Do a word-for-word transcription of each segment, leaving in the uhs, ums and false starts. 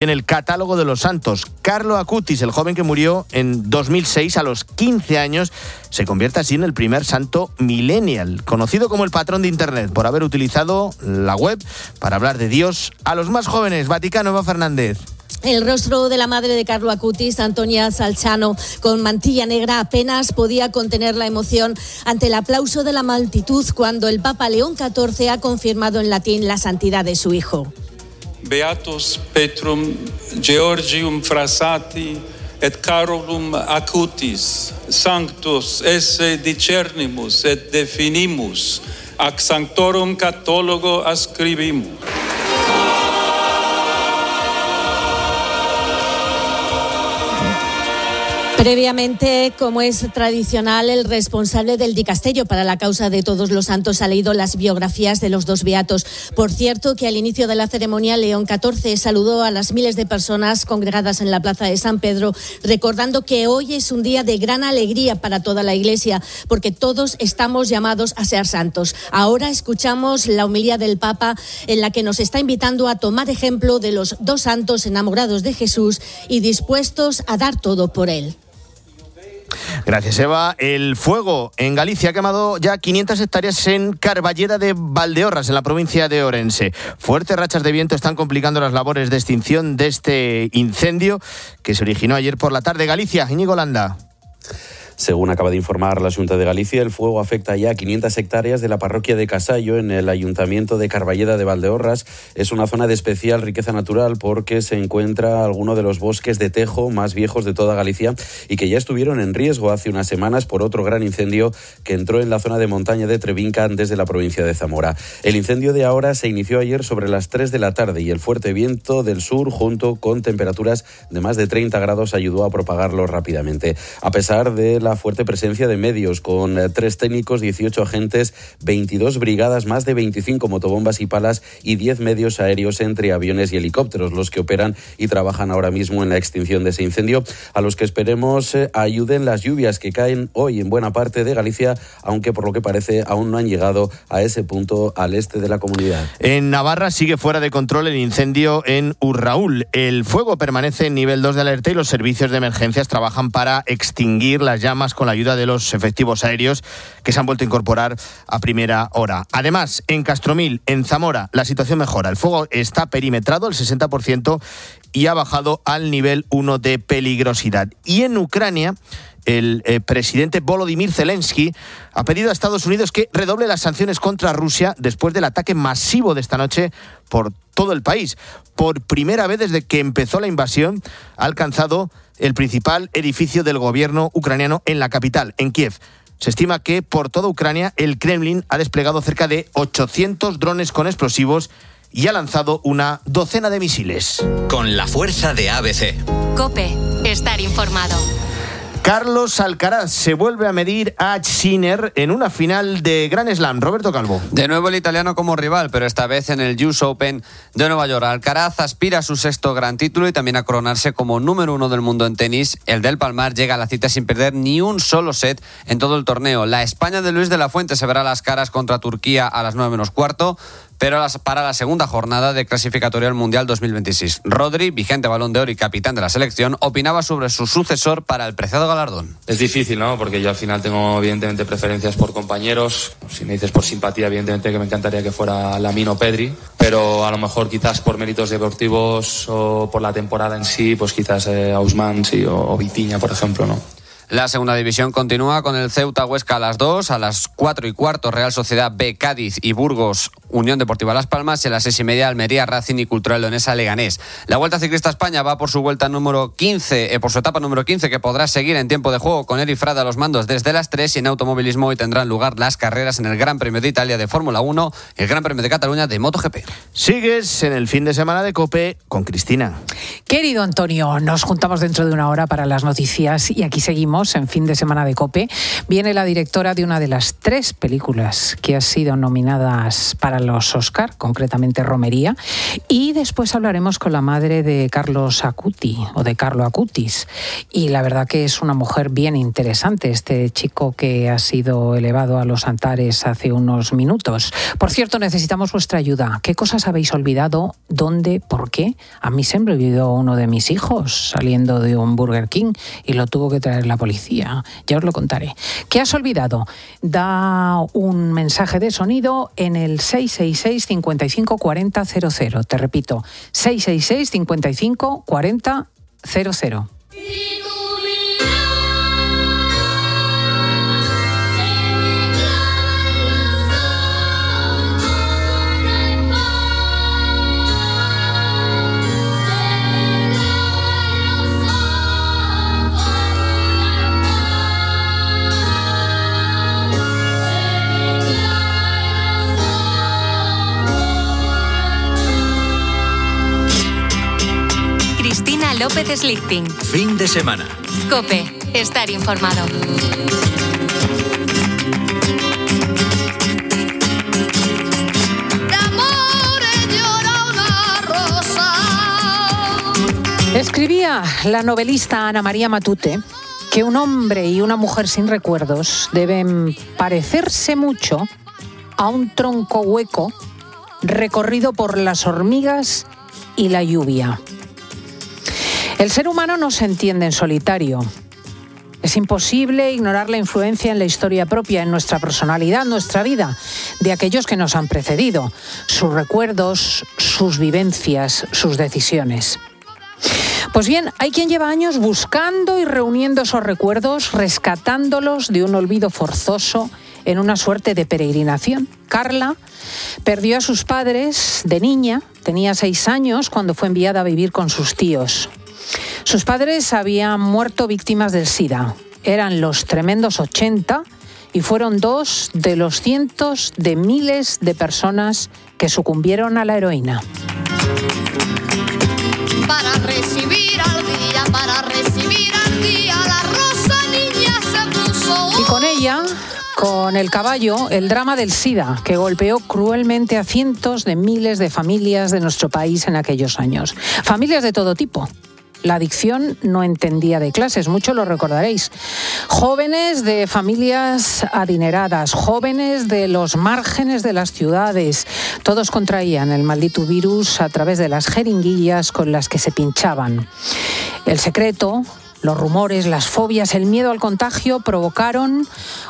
en el catálogo de los santos. Carlo Acutis, el joven que murió en dos mil seis a los quince años, se convierte así en el primer santo millennial, conocido como el patrón de Internet, por haber utilizado la web para hablar de Dios a los más jóvenes. Vaticano, Eva Fernández. El rostro de la madre de Carlo Acutis, Antonia Salciano, con mantilla negra, apenas podía contener la emoción ante el aplauso de la multitud cuando el Papa León catorce ha confirmado en latín la santidad de su hijo. Beatus Petrum Georgium Frassati et Carolum Acutis, sanctus esse discernimus et definimus, ac sanctorum cathologo ascribimus. Previamente, como es tradicional, el responsable del dicasterio para la causa de todos los santos ha leído las biografías de los dos beatos. Por cierto, que al inicio de la ceremonia, León catorce saludó a las miles de personas congregadas en la plaza de San Pedro, recordando que hoy es un día de gran alegría para toda la Iglesia, porque todos estamos llamados a ser santos. Ahora escuchamos la homilía del Papa, en la que nos está invitando a tomar ejemplo de los dos santos enamorados de Jesús y dispuestos a dar todo por él. Gracias, Eva. El fuego en Galicia ha quemado ya quinientas hectáreas en Carballeda de Valdeorras, en la provincia de Orense. Fuertes rachas de viento están complicando las labores de extinción de este incendio que se originó ayer por la tarde. Galicia, Íñigo Landa. Según acaba de informar la Xunta de Galicia, el fuego afecta ya a quinientas hectáreas de la parroquia de Casallo, en el ayuntamiento de Carballeda de Valdeorras. Es una zona de especial riqueza natural porque se encuentra alguno de los bosques de tejo más viejos de toda Galicia y que ya estuvieron en riesgo hace unas semanas por otro gran incendio que entró en la zona de montaña de Trevincan desde la provincia de Zamora. El incendio de ahora se inició ayer sobre las tres de la tarde y el fuerte viento del sur, junto con temperaturas de más de treinta grados, ayudó a propagarlo rápidamente. A pesar de la fuerte presencia de medios, con tres técnicos, dieciocho agentes, veintidós brigadas, más de veinticinco motobombas y palas y diez medios aéreos entre aviones y helicópteros, los que operan y trabajan ahora mismo en la extinción de ese incendio, a los que esperemos eh, ayuden las lluvias que caen hoy en buena parte de Galicia, aunque por lo que parece aún no han llegado a ese punto al este de la comunidad. En Navarra sigue fuera de control el incendio en Urraúl. El fuego permanece en nivel dos de alerta y los servicios de emergencias trabajan para extinguir las llamas con la ayuda de los efectivos aéreos que se han vuelto a incorporar a primera hora. Además, en Castromil, en Zamora, la situación mejora. El fuego está perimetrado el sesenta por ciento y ha bajado al nivel uno de peligrosidad. Y en Ucrania, el eh, presidente Volodymyr Zelensky ha pedido a Estados Unidos que redoble las sanciones contra Rusia después del ataque masivo de esta noche por todo el país. Por primera vez desde que empezó la invasión, ha alcanzado el principal edificio del gobierno ucraniano en la capital, en Kiev. Se estima que por toda Ucrania el Kremlin ha desplegado cerca de ochocientos drones con explosivos y ha lanzado una docena de misiles. Con la fuerza de A B C. COPE, estar informado. Carlos Alcaraz se vuelve a medir a Sinner en una final de Grand Slam. Roberto Calvo. De nuevo el italiano como rival, pero esta vez en el U S Open de Nueva York. Alcaraz aspira a su sexto gran título y también a coronarse como número uno del mundo en tenis. El del Palmar llega a la cita sin perder ni un solo set en todo el torneo. La España de Luis de la Fuente se verá las caras contra Turquía a las nueve menos cuarto. Pero para la segunda jornada de clasificatoria al Mundial dos mil veintiséis. Rodri, vigente Balón de Oro y capitán de la selección, opinaba sobre su sucesor para el preciado galardón. Es difícil, ¿no? Porque yo al final tengo evidentemente preferencias por compañeros. Si me dices por simpatía, evidentemente que me encantaría que fuera Lamine o Pedri, pero a lo mejor quizás por méritos deportivos o por la temporada en sí, pues quizás eh, Ousmane sí, o, o Vitinha, por ejemplo, ¿no? La segunda división continúa con el Ceuta Huesca a las dos, a las cuatro y cuarto Real Sociedad B Cádiz y Burgos Unión Deportiva Las Palmas y a las seis y media Almería Racing y Cultural Leonesa Leganés. La Vuelta Ciclista a España va por su vuelta número quince, eh, por su etapa número quince, que podrá seguir en tiempo de juego con Eri Frade a los mandos desde las tres, y en automovilismo hoy tendrán lugar las carreras en el Gran Premio de Italia de Fórmula uno y el Gran Premio de Cataluña de MotoGP. Sigues en el fin de semana de COPE con Cristina. Querido Antonio, nos juntamos dentro de una hora para las noticias y aquí seguimos tenemos en Fin de Semana de COPE. Viene la directora de una de las tres películas que han sido nominadas para los Oscar, concretamente Romería, y después hablaremos con la madre de Carlos Acuti, o de Carlo Acutis, y la verdad que es una mujer bien interesante, este chico que ha sido elevado a los altares hace unos minutos. Por cierto, necesitamos vuestra ayuda. ¿Qué cosas habéis olvidado? ¿Dónde? ¿Por qué? A mí se me olvidó uno de mis hijos saliendo de un Burger King y lo tuvo que traer la policía. Ya os lo contaré. ¿Qué has olvidado? Da un mensaje de sonido en el seis seis seis, cinco cinco cuatro cero cero cero. Te repito, seis seis seis, cinco cinco cuatro cero cero cero. López Slichting. Fin de semana. COPE. Estar informado. Escribía la novelista Ana María Matute que un hombre y una mujer sin recuerdos deben parecerse mucho a un tronco hueco recorrido por las hormigas y la lluvia. El ser humano no se entiende en solitario. Es imposible ignorar la influencia en la historia propia, en nuestra personalidad, en nuestra vida, de aquellos que nos han precedido, sus recuerdos, sus vivencias, sus decisiones. Pues bien, hay quien lleva años buscando y reuniendo esos recuerdos, rescatándolos de un olvido forzoso en una suerte de peregrinación. Carla perdió a sus padres de niña, tenía seis años cuando fue enviada a vivir con sus tíos. Sus padres habían muerto víctimas del SIDA. Eran los tremendos ochenta y fueron dos de los cientos de miles de personas que sucumbieron a la heroína. Para recibir al día, para recibir al día, la rosa niña se puso. Y con ella, con el caballo, el drama del SIDA, que golpeó cruelmente a cientos de miles de familias de nuestro país en aquellos años. Familias de todo tipo. La adicción no entendía de clases, mucho lo recordaréis. Jóvenes de familias adineradas, jóvenes de los márgenes de las ciudades, todos contraían el maldito virus a través de las jeringuillas con las que se pinchaban. El secreto, los rumores, las fobias, el miedo al contagio provocaron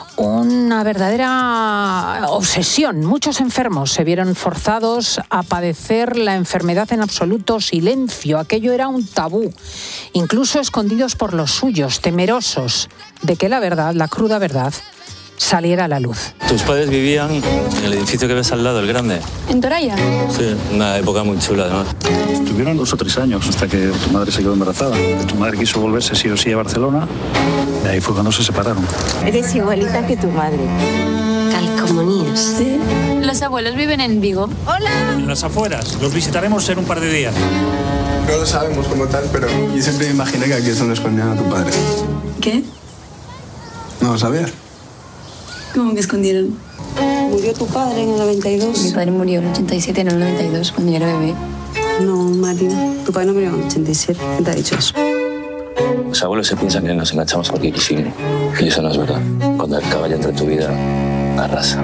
una verdadera obsesión. Muchos enfermos se vieron forzados a padecer la enfermedad en absoluto silencio. Aquello era un tabú, incluso escondidos por los suyos, temerosos de que la verdad, la cruda verdad, saliera a la luz. Tus padres vivían en el edificio que ves al lado, el grande. ¿En Toralla? Sí, una época muy chula además. Estuvieron dos o tres años hasta que tu madre se quedó embarazada. Tu madre quiso volverse sí o sí a Barcelona y ahí fue cuando se separaron. Eres igualita que tu madre. Calcomanías. Sí. Los abuelos viven en Vigo. ¡Hola! En las afueras. Los visitaremos en un par de días. No lo sabemos como tal, pero yo siempre me imaginé que aquí es donde escondían a tu padre. ¿Qué? No lo sabías. ¿Cómo que escondieron? Murió tu padre en el noventa y dos. Mi padre murió en el ochenta y siete, en el noventa y dos, cuando yo era bebé. No, Mario, tu padre no murió en el ochenta y siete. ¿Quién te ha dicho eso? Los abuelos se piensan que nos enganchamos porque quisimos. Y eso no es verdad. Cuando el caballo entra en tu vida, arrasa.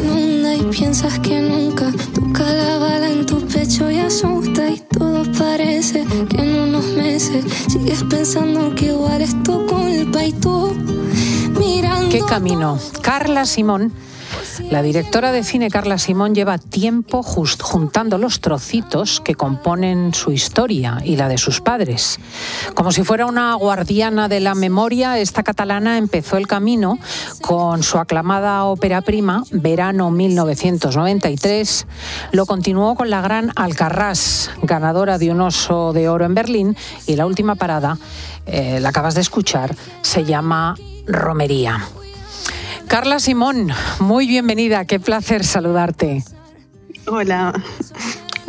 Y piensas que nunca toca la bala en tu pecho y asusta y todo parece que en unos meses sigues pensando que igual es tu culpa y tú mirando. ¿Qué camino? Carla Simón, la directora de cine Carla Simón, lleva tiempo just juntando los trocitos que componen su historia y la de sus padres. Como si fuera una guardiana de la memoria, esta catalana empezó el camino con su aclamada ópera prima, Verano mil novecientos noventa y tres. Lo continuó con la gran Alcarrás, ganadora de un Oso de Oro en Berlín, y la última parada, eh, la acabas de escuchar, se llama Romería. Carla Simón, muy bienvenida, qué placer saludarte. Hola.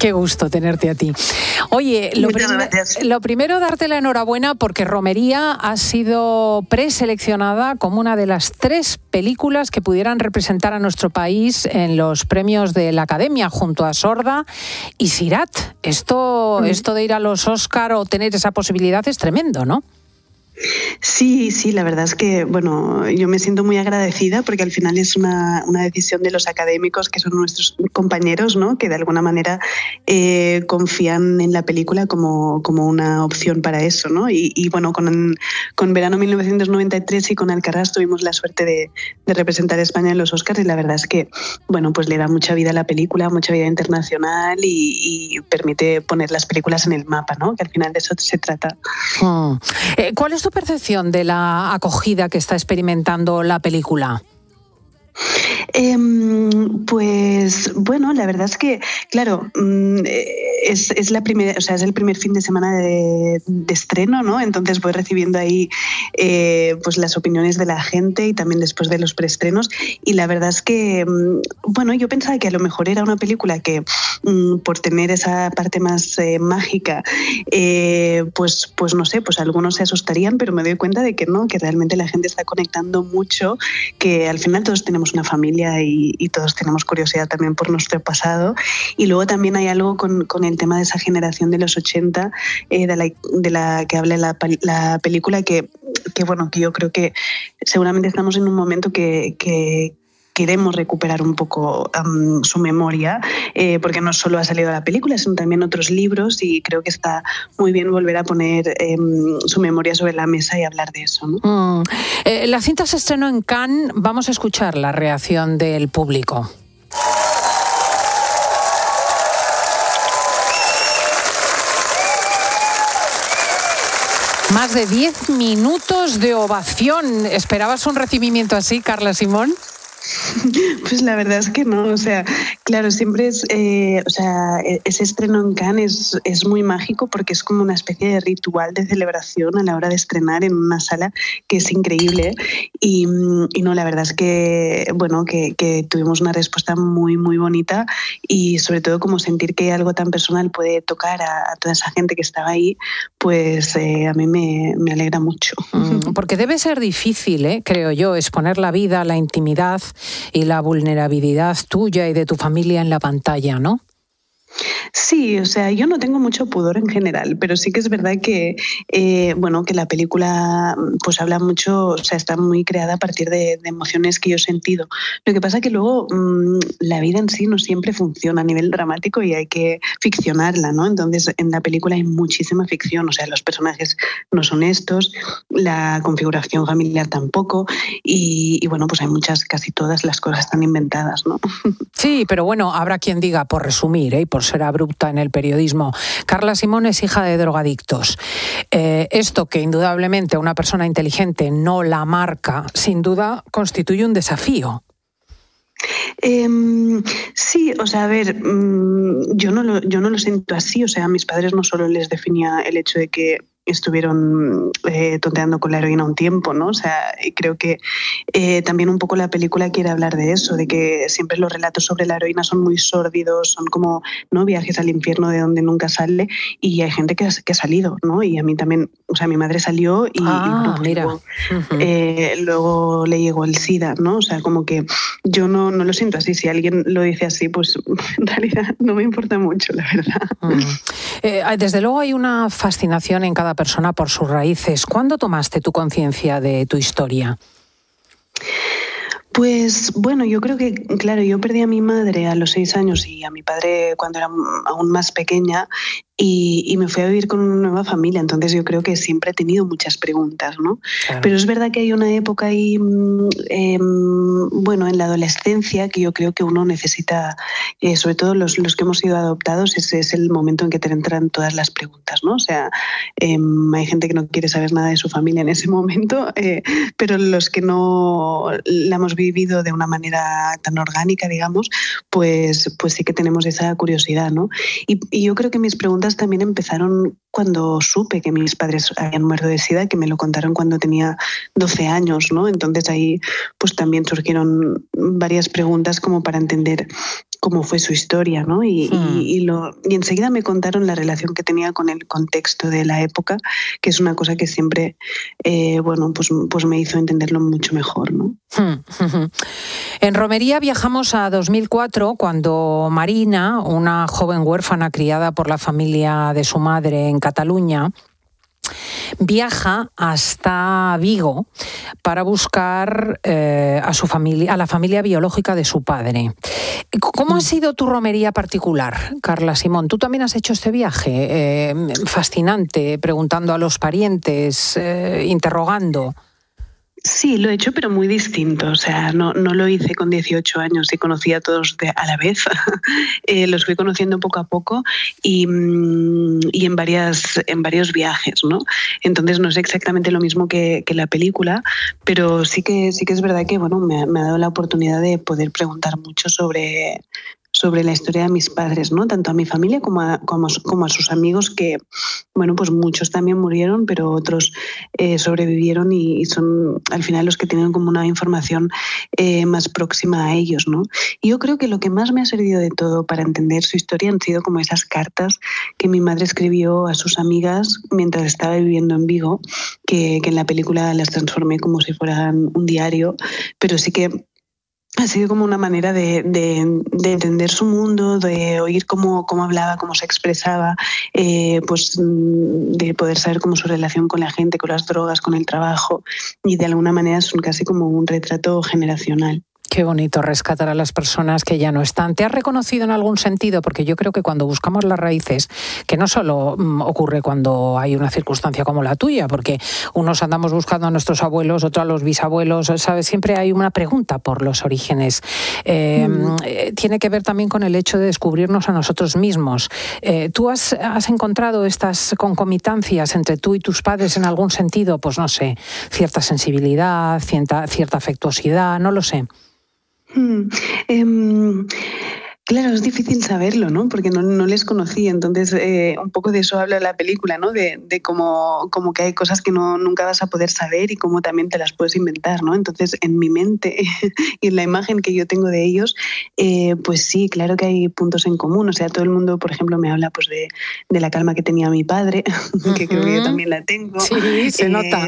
Qué gusto tenerte a ti. Oye, lo, prim- lo primero, darte la enhorabuena porque Romería ha sido preseleccionada como una de las tres películas que pudieran representar a nuestro país en los premios de la Academia, junto a Sorda y Sirat. Esto, mm. esto de ir a los Oscar o tener esa posibilidad es tremendo, ¿no? Sí, sí, la verdad es que, bueno, yo me siento muy agradecida porque al final es una, una decisión de los académicos, que son nuestros compañeros, ¿no? Que de alguna manera eh, confían en la película como, como una opción para eso, ¿no? Y, y bueno, con, con Verano mil novecientos noventa y tres y con Alcarrás tuvimos la suerte de, de representar a España en los Oscars y la verdad es que, bueno, pues le da mucha vida a la película, mucha vida internacional y, y permite poner las películas en el mapa, ¿no? Que al final de eso se trata. Hmm. Eh, ¿Cuál es tu percepción de la acogida que está experimentando la película? Eh, pues bueno, la verdad es que, claro, es, es la primera, o sea, es el primer fin de semana de, de estreno, ¿no? Entonces voy recibiendo ahí eh, pues las opiniones de la gente y también después de los preestrenos. Y la verdad es que, bueno, yo pensaba que a lo mejor era una película que, por tener esa parte más eh, mágica, eh, pues, pues no sé, pues algunos se asustarían, pero me doy cuenta de que no, que realmente la gente está conectando mucho, que al final todos tenemos una familia y, y todos tenemos curiosidad también por nuestro pasado. Y luego también hay algo con, con el tema de esa generación de los ochenta, eh, de, la, de la que habla la, la película, que, que bueno, que yo creo que seguramente estamos en un momento que, que queremos recuperar un poco um, su memoria, eh, porque no solo ha salido la película, sino también otros libros, y creo que está muy bien volver a poner eh, su memoria sobre la mesa y hablar de eso, ¿no? Mm. Eh, la cinta se estrenó en Cannes. Vamos a escuchar la reacción del público. Más de diez minutos de ovación. ¿Esperabas un recibimiento así, Carla Simón? Pues la verdad es que no, o sea, claro, siempre es, eh, o sea, ese estreno en Cannes es, es muy mágico porque es como una especie de ritual de celebración a la hora de estrenar en una sala que es increíble y, y no, la verdad es que, bueno, que, que tuvimos una respuesta muy, muy bonita y sobre todo como sentir que algo tan personal puede tocar a, a toda esa gente que estaba ahí, pues eh, a mí me, me alegra mucho. Mm, porque debe ser difícil, ¿eh? Creo yo, exponer la vida, la intimidad y la vulnerabilidad tuya y de tu familia en la pantalla, ¿no? Sí, o sea, yo no tengo mucho pudor en general, pero sí que es verdad que, eh, bueno, que la película pues habla mucho, o sea, está muy creada a partir de, de emociones que yo he sentido. Lo que pasa es que luego mmm, la vida en sí no siempre funciona a nivel dramático y hay que ficcionarla, ¿no? Entonces, en la película hay muchísima ficción, o sea, los personajes no son estos, la configuración familiar tampoco y, y bueno, pues hay muchas, casi todas las cosas están inventadas, ¿no? Sí, pero bueno, habrá quien diga, por resumir, ¿eh? Por ser abrupta en el periodismo, Carla Simón es hija de drogadictos. Eh, esto que indudablemente una persona inteligente no la marca, sin duda constituye un desafío. Eh, sí, o sea, a ver, yo no, lo, yo no lo siento así, o sea, a mis padres no solo les definía el hecho de que estuvieron eh, tonteando con la heroína un tiempo, ¿no? O sea, creo que eh, también un poco la película quiere hablar de eso, de que siempre los relatos sobre la heroína son muy sórdidos, son como, ¿no?, viajes al infierno de donde nunca sale, y hay gente que ha, que ha salido, ¿no? Y a mí también, o sea, mi madre salió y, ah, y bueno, mira. Luego, uh-huh. eh, luego le llegó el SIDA, ¿no? O sea, como que yo no, no lo siento así. Si alguien lo dice así, pues en realidad no me importa mucho, la verdad. Uh-huh. Eh, desde luego hay una fascinación en cada persona por sus raíces. ¿Cuándo tomaste tu conciencia de tu historia? Pues bueno, yo creo que, claro, yo perdí a mi madre a los seis años y a mi padre cuando era aún más pequeña y, y me fui a vivir con una nueva familia, entonces yo creo que siempre he tenido muchas preguntas, ¿no? Claro. Pero es verdad que hay una época ahí, eh, bueno, en la adolescencia que yo creo que uno necesita, eh, sobre todo los, los que hemos sido adoptados, ese es el momento en que te entran todas las preguntas, ¿no? O sea, eh, hay gente que no quiere saber nada de su familia en ese momento, eh, pero los que no la hemos vivido de una manera tan orgánica, digamos, pues, pues sí que tenemos esa curiosidad, ¿no? Y, y yo creo que mis preguntas también empezaron cuando supe que mis padres habían muerto de SIDA, que me lo contaron cuando tenía doce años, ¿no? Entonces ahí pues también surgieron varias preguntas como para entender cómo fue su historia, ¿no? Y, hmm. y, y, lo, y enseguida me contaron la relación que tenía con el contexto de la época, que es una cosa que siempre, eh, bueno, pues, pues me hizo entenderlo mucho mejor, ¿no? En Romería viajamos a dos mil cuatro, cuando Marina, una joven huérfana criada por la familia de su madre en Cataluña, viaja hasta Vigo para buscar eh, a su familia, a la familia biológica de su padre. ¿Cómo ha sido tu romería particular, Carla Simón? Tú también has hecho este viaje eh, fascinante, preguntando a los parientes, eh, interrogando. Sí, lo he hecho, pero muy distinto. O sea, no, no lo hice con dieciocho años y conocí a todos de, a la vez. eh, los fui conociendo poco a poco y, y en, varias, en varios viajes, ¿no? Entonces no es exactamente lo mismo que, que la película, pero sí que, sí que es verdad que bueno, me, me ha dado la oportunidad de poder preguntar mucho sobre... sobre la historia de mis padres, ¿no? Tanto a mi familia como a, como, como a sus amigos, que, bueno, pues muchos también murieron, pero otros eh, sobrevivieron y, y son al final los que tienen como una información eh, más próxima a ellos, ¿no? Y yo creo que lo que más me ha servido de todo para entender su historia han sido como esas cartas que mi madre escribió a sus amigas mientras estaba viviendo en Vigo, que, que en la película las transformé como si fueran un diario, pero sí que ha sido como una manera de, de, de entender su mundo, de oír cómo, cómo hablaba, cómo se expresaba, eh, pues de poder saber cómo su relación con la gente, con las drogas, con el trabajo, y de alguna manera son casi como un retrato generacional. Qué bonito rescatar a las personas que ya no están. ¿Te has reconocido en algún sentido? Porque yo creo que cuando buscamos las raíces, que no solo mm, ocurre cuando hay una circunstancia como la tuya, porque unos andamos buscando a nuestros abuelos, otros a los bisabuelos, ¿sabes? Siempre hay una pregunta por los orígenes. Eh, mm. eh, tiene que ver también con el hecho de descubrirnos a nosotros mismos. Eh, ¿Tú has, has encontrado estas concomitancias entre tú y tus padres en algún sentido? Pues no sé, cierta sensibilidad, cierta, cierta afectuosidad, no lo sé. Hmm. Um, claro, es difícil saberlo, ¿no? Porque no, no les conocí, entonces eh, un poco de eso habla la película, ¿no? De, de cómo, cómo que hay cosas que no, nunca vas a poder saber y cómo también te las puedes inventar, ¿no? Entonces, en mi mente y en la imagen que yo tengo de ellos, eh, pues sí, claro que hay puntos en común. O sea, todo el mundo, por ejemplo, me habla pues de, de la calma que tenía mi padre, uh-huh. que creo que yo también la tengo. Sí, se eh, nota.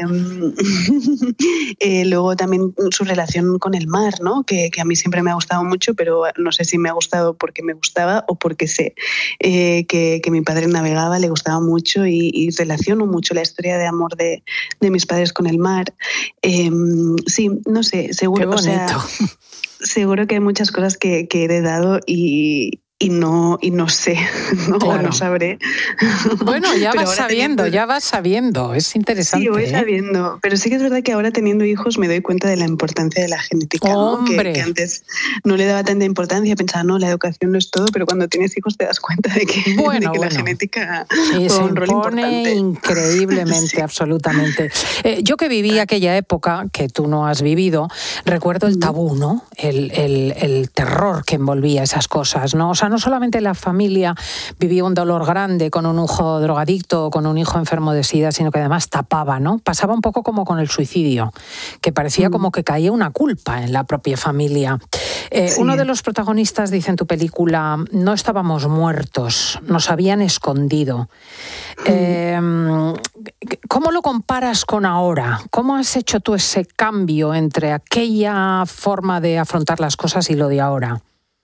eh, luego también su relación con el mar, ¿no? Que, que a mí siempre me ha gustado mucho, pero no sé si me ha gustado porque me gustaba o porque sé eh, que, que mi padre navegaba, le gustaba mucho y, y relaciono mucho la historia de amor de, de mis padres con el mar. Eh, sí, no sé, seguro, o sea, seguro que hay muchas cosas que, que he heredado y... Y no, y no sé, no, claro. no sabré. Bueno, ya vas sabiendo, teniendo... ya vas sabiendo, es interesante. Sí, voy ¿eh? sabiendo, pero sí que es verdad que ahora teniendo hijos me doy cuenta de la importancia de la genética, ¿no? que, que antes no le daba tanta importancia, pensaba, no, la educación no es todo, pero cuando tienes hijos te das cuenta de que, bueno, de que bueno. la genética y juega un rol importante. Increíblemente, sí. absolutamente. Eh, yo que viví aquella época, que tú no has vivido, recuerdo el tabú, ¿no? El, el, el terror que envolvía esas cosas, ¿no? O sea, no solamente la familia vivía un dolor grande con un hijo drogadicto o con un hijo enfermo de SIDA, sino que además tapaba, ¿no? Pasaba un poco como con el suicidio, que parecía mm. como que caía una culpa en la propia familia. Eh, sí. Uno de los protagonistas dice en tu película, no estábamos muertos, nos habían escondido. Mm. Eh, ¿Cómo lo comparas con ahora? ¿Cómo has hecho tú ese cambio entre aquella forma de afrontar las cosas y lo de ahora?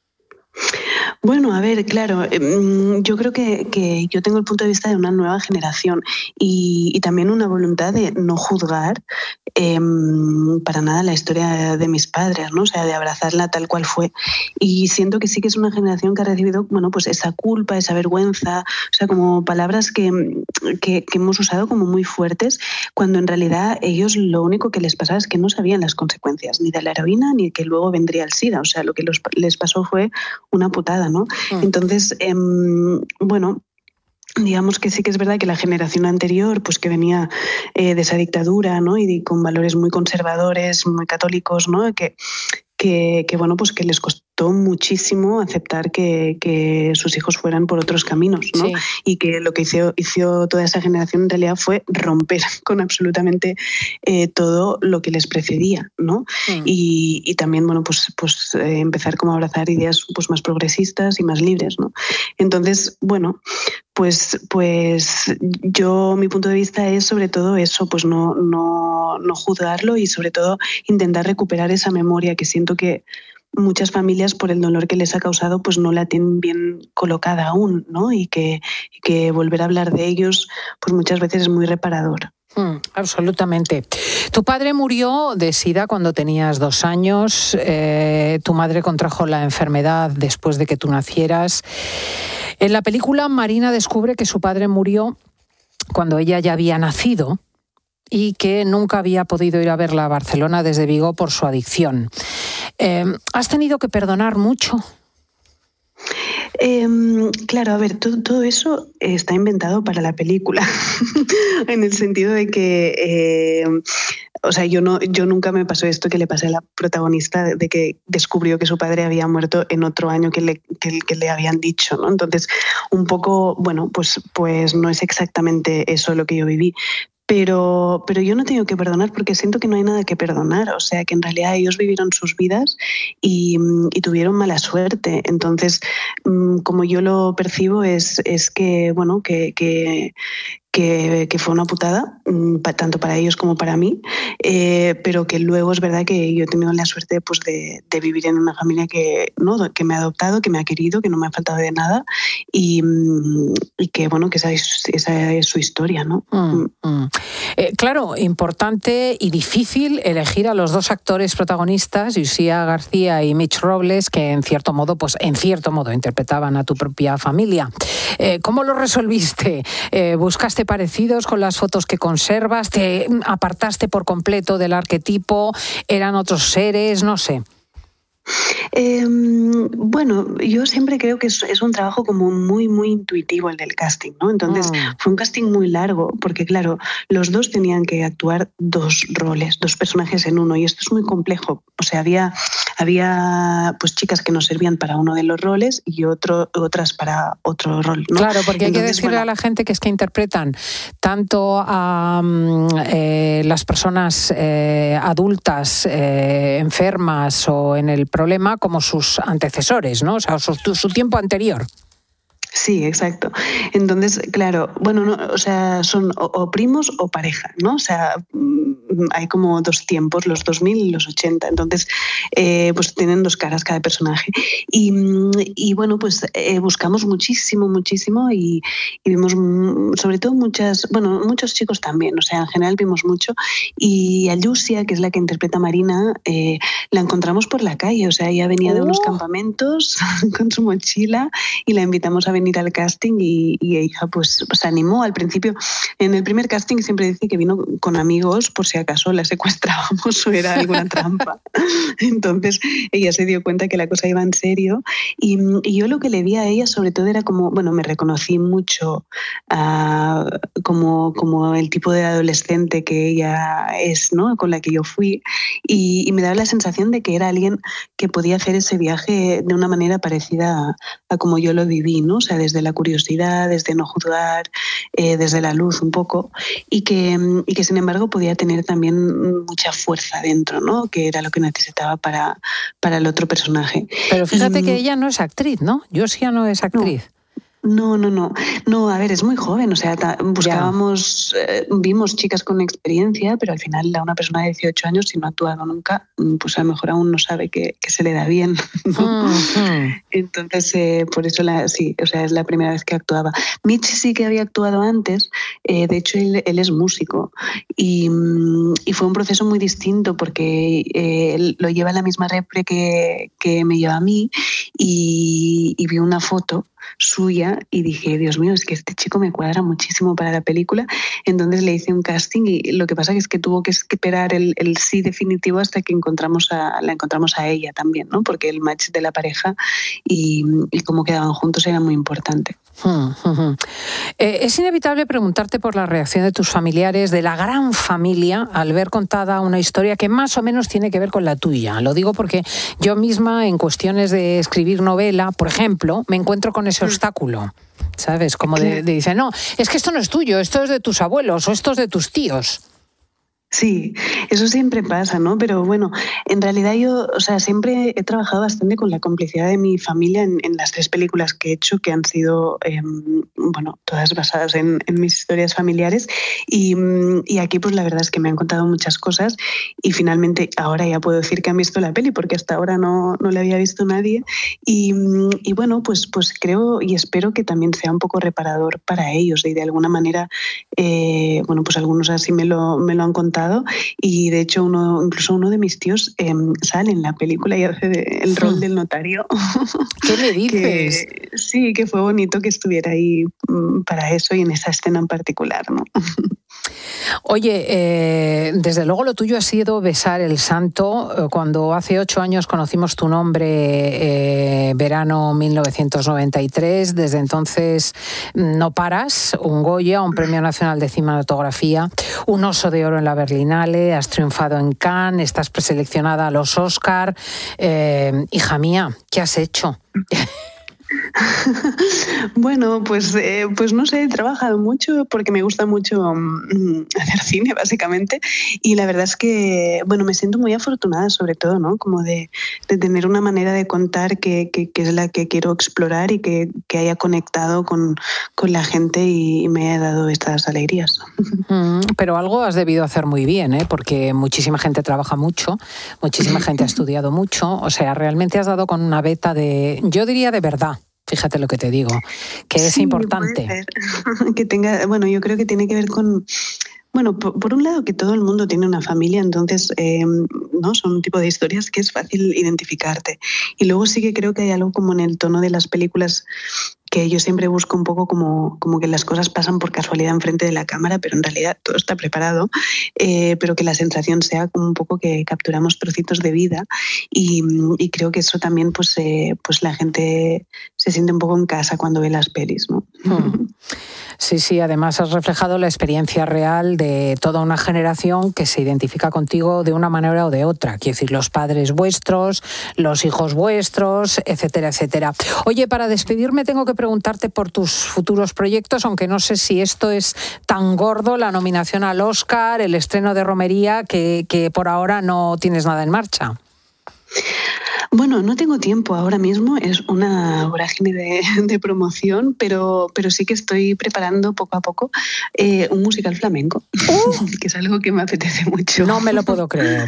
Bueno, a ver, claro, yo creo que, que yo tengo el punto de vista de una nueva generación y, y también una voluntad de no juzgar eh, para nada la historia de mis padres, ¿no? O sea, de abrazarla tal cual fue. Y siento que sí que es una generación que ha recibido, bueno, pues esa culpa, esa vergüenza, o sea, como palabras que, que, que hemos usado como muy fuertes, cuando en realidad ellos lo único que les pasaba es que no sabían las consecuencias, ni de la heroína, ni que luego vendría el SIDA. O sea, lo que los, les pasó fue una putada, ¿no? Mm. Entonces, eh, bueno, digamos que sí que es verdad que la generación anterior, pues que venía eh, de esa dictadura, ¿no? Y con valores muy conservadores, muy católicos, ¿no? Que, que, que bueno, pues que les costó costó muchísimo aceptar que, que sus hijos fueran por otros caminos, ¿no? Sí. Y que lo que hizo, hizo toda esa generación en realidad fue romper con absolutamente eh, todo lo que les precedía, ¿no? Mm. Y, y también, bueno, pues, pues eh, empezar como a abrazar ideas pues, más progresistas y más libres, ¿no? Entonces, bueno, pues, pues yo, mi punto de vista es sobre todo eso, pues no, no, no juzgarlo y sobre todo intentar recuperar esa memoria que siento que muchas familias, por el dolor que les ha causado, pues no la tienen bien colocada aún, ¿no? Y que, y que volver a hablar de ellos, pues muchas veces es muy reparador. Mm, absolutamente. Tu padre murió de SIDA cuando tenías dos años. Eh, tu madre contrajo la enfermedad después de que tú nacieras. En la película, Marina descubre que su padre murió cuando ella ya había nacido y que nunca había podido ir a verla a Barcelona desde Vigo por su adicción. Eh, ¿Has tenido que perdonar mucho? Eh, claro, a ver, todo, todo eso está inventado para la película, en el sentido de que, eh, o sea, yo, no, yo nunca me pasó esto que le pasé a la protagonista, de que descubrió que su padre había muerto en otro año que le, que, que le habían dicho, ¿no? Entonces, un poco, bueno, pues, pues no es exactamente eso lo que yo viví. Pero, pero yo no tengo que perdonar porque siento que no hay nada que perdonar. O sea, que en realidad ellos vivieron sus vidas y, y tuvieron mala suerte. Entonces, como yo lo percibo, es, es que, bueno, que... que Que, que fue una putada, tanto para ellos como para mí, eh, pero que luego es verdad que yo he tenido la suerte pues, de, de vivir en una familia que, ¿no? que me ha adoptado, que me ha querido, que no me ha faltado de nada y, y que, bueno, que esa es, esa es su historia, ¿no? Mm, mm. Eh, claro, importante y difícil elegir a los dos actores protagonistas, Uxía García y Mitch Robles, que en cierto modo, pues en cierto modo interpretaban a tu propia familia. Eh, ¿Cómo lo resolviste? Eh, ¿Buscaste parecidos con las fotos que conservas? ¿Te apartaste por completo del arquetipo? ¿Eran otros seres? No sé. Eh, bueno, yo siempre creo que es, es un trabajo como muy, muy intuitivo el del casting, ¿no? Entonces oh. fue un casting muy largo porque, claro, los dos tenían que actuar dos roles, dos personajes en uno y esto es muy complejo. O sea, había, había pues chicas que nos servían para uno de los roles y otro, otras para otro rol, ¿no? Claro, porque hay Entonces, que decirle bueno, a la gente que es que interpretan tanto a eh, las personas eh, adultas, eh, enfermas o en el problema como sus antecesores, ¿no? O sea, su, su tiempo anterior. Sí, exacto. Entonces, claro, bueno, no, o sea, son o, o primos o pareja, ¿no? O sea, hay como dos tiempos, los dos mil y los ochenta. Entonces, eh, pues tienen dos caras cada personaje. Y, y bueno, pues eh, buscamos muchísimo, muchísimo y, y vimos sobre todo muchas, bueno, muchos chicos también, o sea, en general vimos mucho. Y a Uxía, que es la que interpreta a Marina, eh, la encontramos por la calle, o sea, ella venía de unos oh. campamentos con su mochila y la invitamos a venir al casting y, y ella pues se animó. Al principio, en el primer casting siempre dice que vino con amigos por si acaso la secuestrábamos o era alguna trampa. Entonces ella se dio cuenta que la cosa iba en serio y, y yo lo que le vi a ella sobre todo era como, bueno, me reconocí mucho uh, como, como el tipo de adolescente que ella es, ¿no? Con la que yo fui y, y me daba la sensación de que era alguien que podía hacer ese viaje de una manera parecida a, a como yo lo viví, ¿no? O sea, desde la curiosidad, desde no juzgar, eh, desde la luz un poco y que, y que sin embargo podía tener también mucha fuerza dentro, ¿no? Que era lo que necesitaba para, para el otro personaje. Pero fíjate y, que ella no es actriz, ¿no? Uxía no es actriz. No. No, no, no. No, a ver, es muy joven. O sea, ta, buscábamos, eh, vimos chicas con experiencia, pero al final a una persona de dieciocho años, si no ha actuado nunca, pues a lo mejor aún no sabe que, que se le da bien, ¿no? Uh-huh. Entonces, eh, por eso la, sí, o sea, es la primera vez que actuaba. Mitch sí que había actuado antes. Eh, de hecho, él, él es músico y, y fue un proceso muy distinto porque eh, él lo lleva la misma repre que, que me lleva a mí y, y vi una foto suya y dije, Dios mío, es que este chico me cuadra muchísimo para la película. Entonces le hice un casting y lo que pasa es que tuvo que esperar el, el sí definitivo hasta que encontramos a, la encontramos a ella también, ¿no? Porque el match de la pareja y, y cómo quedaban juntos era muy importante. Hmm, hmm, hmm. Eh, es inevitable preguntarte por la reacción de tus familiares, de la gran familia, al ver contada una historia que más o menos tiene que ver con la tuya. Lo digo porque yo misma, en cuestiones de escribir novela, por ejemplo, me encuentro con ese obstáculo, ¿sabes? Como de, de dice, no, es que esto no es tuyo, esto es de tus abuelos o esto es de tus tíos. Sí, eso siempre pasa, ¿no? Pero bueno, en realidad yo, o sea, siempre he trabajado bastante con la complicidad de mi familia en, en las tres películas que he hecho, que han sido, eh, bueno, todas basadas en, en mis historias familiares. Y, y aquí, pues la verdad es que me han contado muchas cosas y finalmente ahora ya puedo decir que han visto la peli, porque hasta ahora no, no la había visto nadie. Y, y bueno, pues, pues creo y espero que también sea un poco reparador para ellos y de alguna manera, eh, bueno, pues algunos así me lo, me lo han contado. Y de hecho uno, incluso uno de mis tíos eh, sale en la película y hace de, el rol sí. del notario. ¿Qué me dices? Que, sí, que fue bonito que estuviera ahí para eso y en esa escena en particular, ¿no? Oye, eh, desde luego lo tuyo ha sido besar el santo. Cuando hace ocho años conocimos tu nombre, eh, verano mil novecientos noventa y tres, desde entonces no paras. Un Goya, un Premio Nacional de Cinematografía, un Oso de Oro en la Berlinale, has triunfado en Cannes, estás preseleccionada a los Oscar. Eh, hija mía, ¿qué has hecho? Bueno, pues, eh, pues no sé, he trabajado mucho porque me gusta mucho um, hacer cine, básicamente, y la verdad es que, bueno, me siento muy afortunada sobre todo, ¿no? Como de, de tener una manera de contar que, que, que es la que quiero explorar y que, que haya conectado con, con la gente y, y me haya dado estas alegrías. Mm, pero algo has debido hacer muy bien, ¿eh? Porque muchísima gente trabaja mucho, muchísima gente ha estudiado mucho, o sea, realmente has dado con una beta de, yo diría de verdad. Fíjate lo que te digo, que es sí, importante. Puede ser. Que tenga, bueno, yo creo que tiene que ver con, bueno, por, por un lado que todo el mundo tiene una familia, entonces eh, no son un tipo de historias que es fácil identificarte. Y luego sí que creo que hay algo como en el tono de las películas que yo siempre busco un poco como, como que las cosas pasan por casualidad enfrente de la cámara, pero en realidad todo está preparado, eh, pero que la sensación sea como un poco que capturamos trocitos de vida y, y creo que eso también pues, eh, pues la gente se siente un poco en casa cuando ve las pelis, ¿no? Hmm. Sí, sí, además has reflejado la experiencia real de toda una generación que se identifica contigo de una manera o de otra, quiero decir, los padres vuestros, los hijos vuestros, etcétera, etcétera. Oye, para despedirme tengo que preguntarte por tus futuros proyectos, aunque no sé si esto es tan gordo, la nominación al Oscar, el estreno de Romería, que, que por ahora no tienes nada en marcha. Bueno, no tengo tiempo ahora mismo, es una vorágine de, de promoción, pero, pero sí que estoy preparando poco a poco eh, un musical flamenco, uh. que es algo que me apetece mucho. No me lo puedo creer.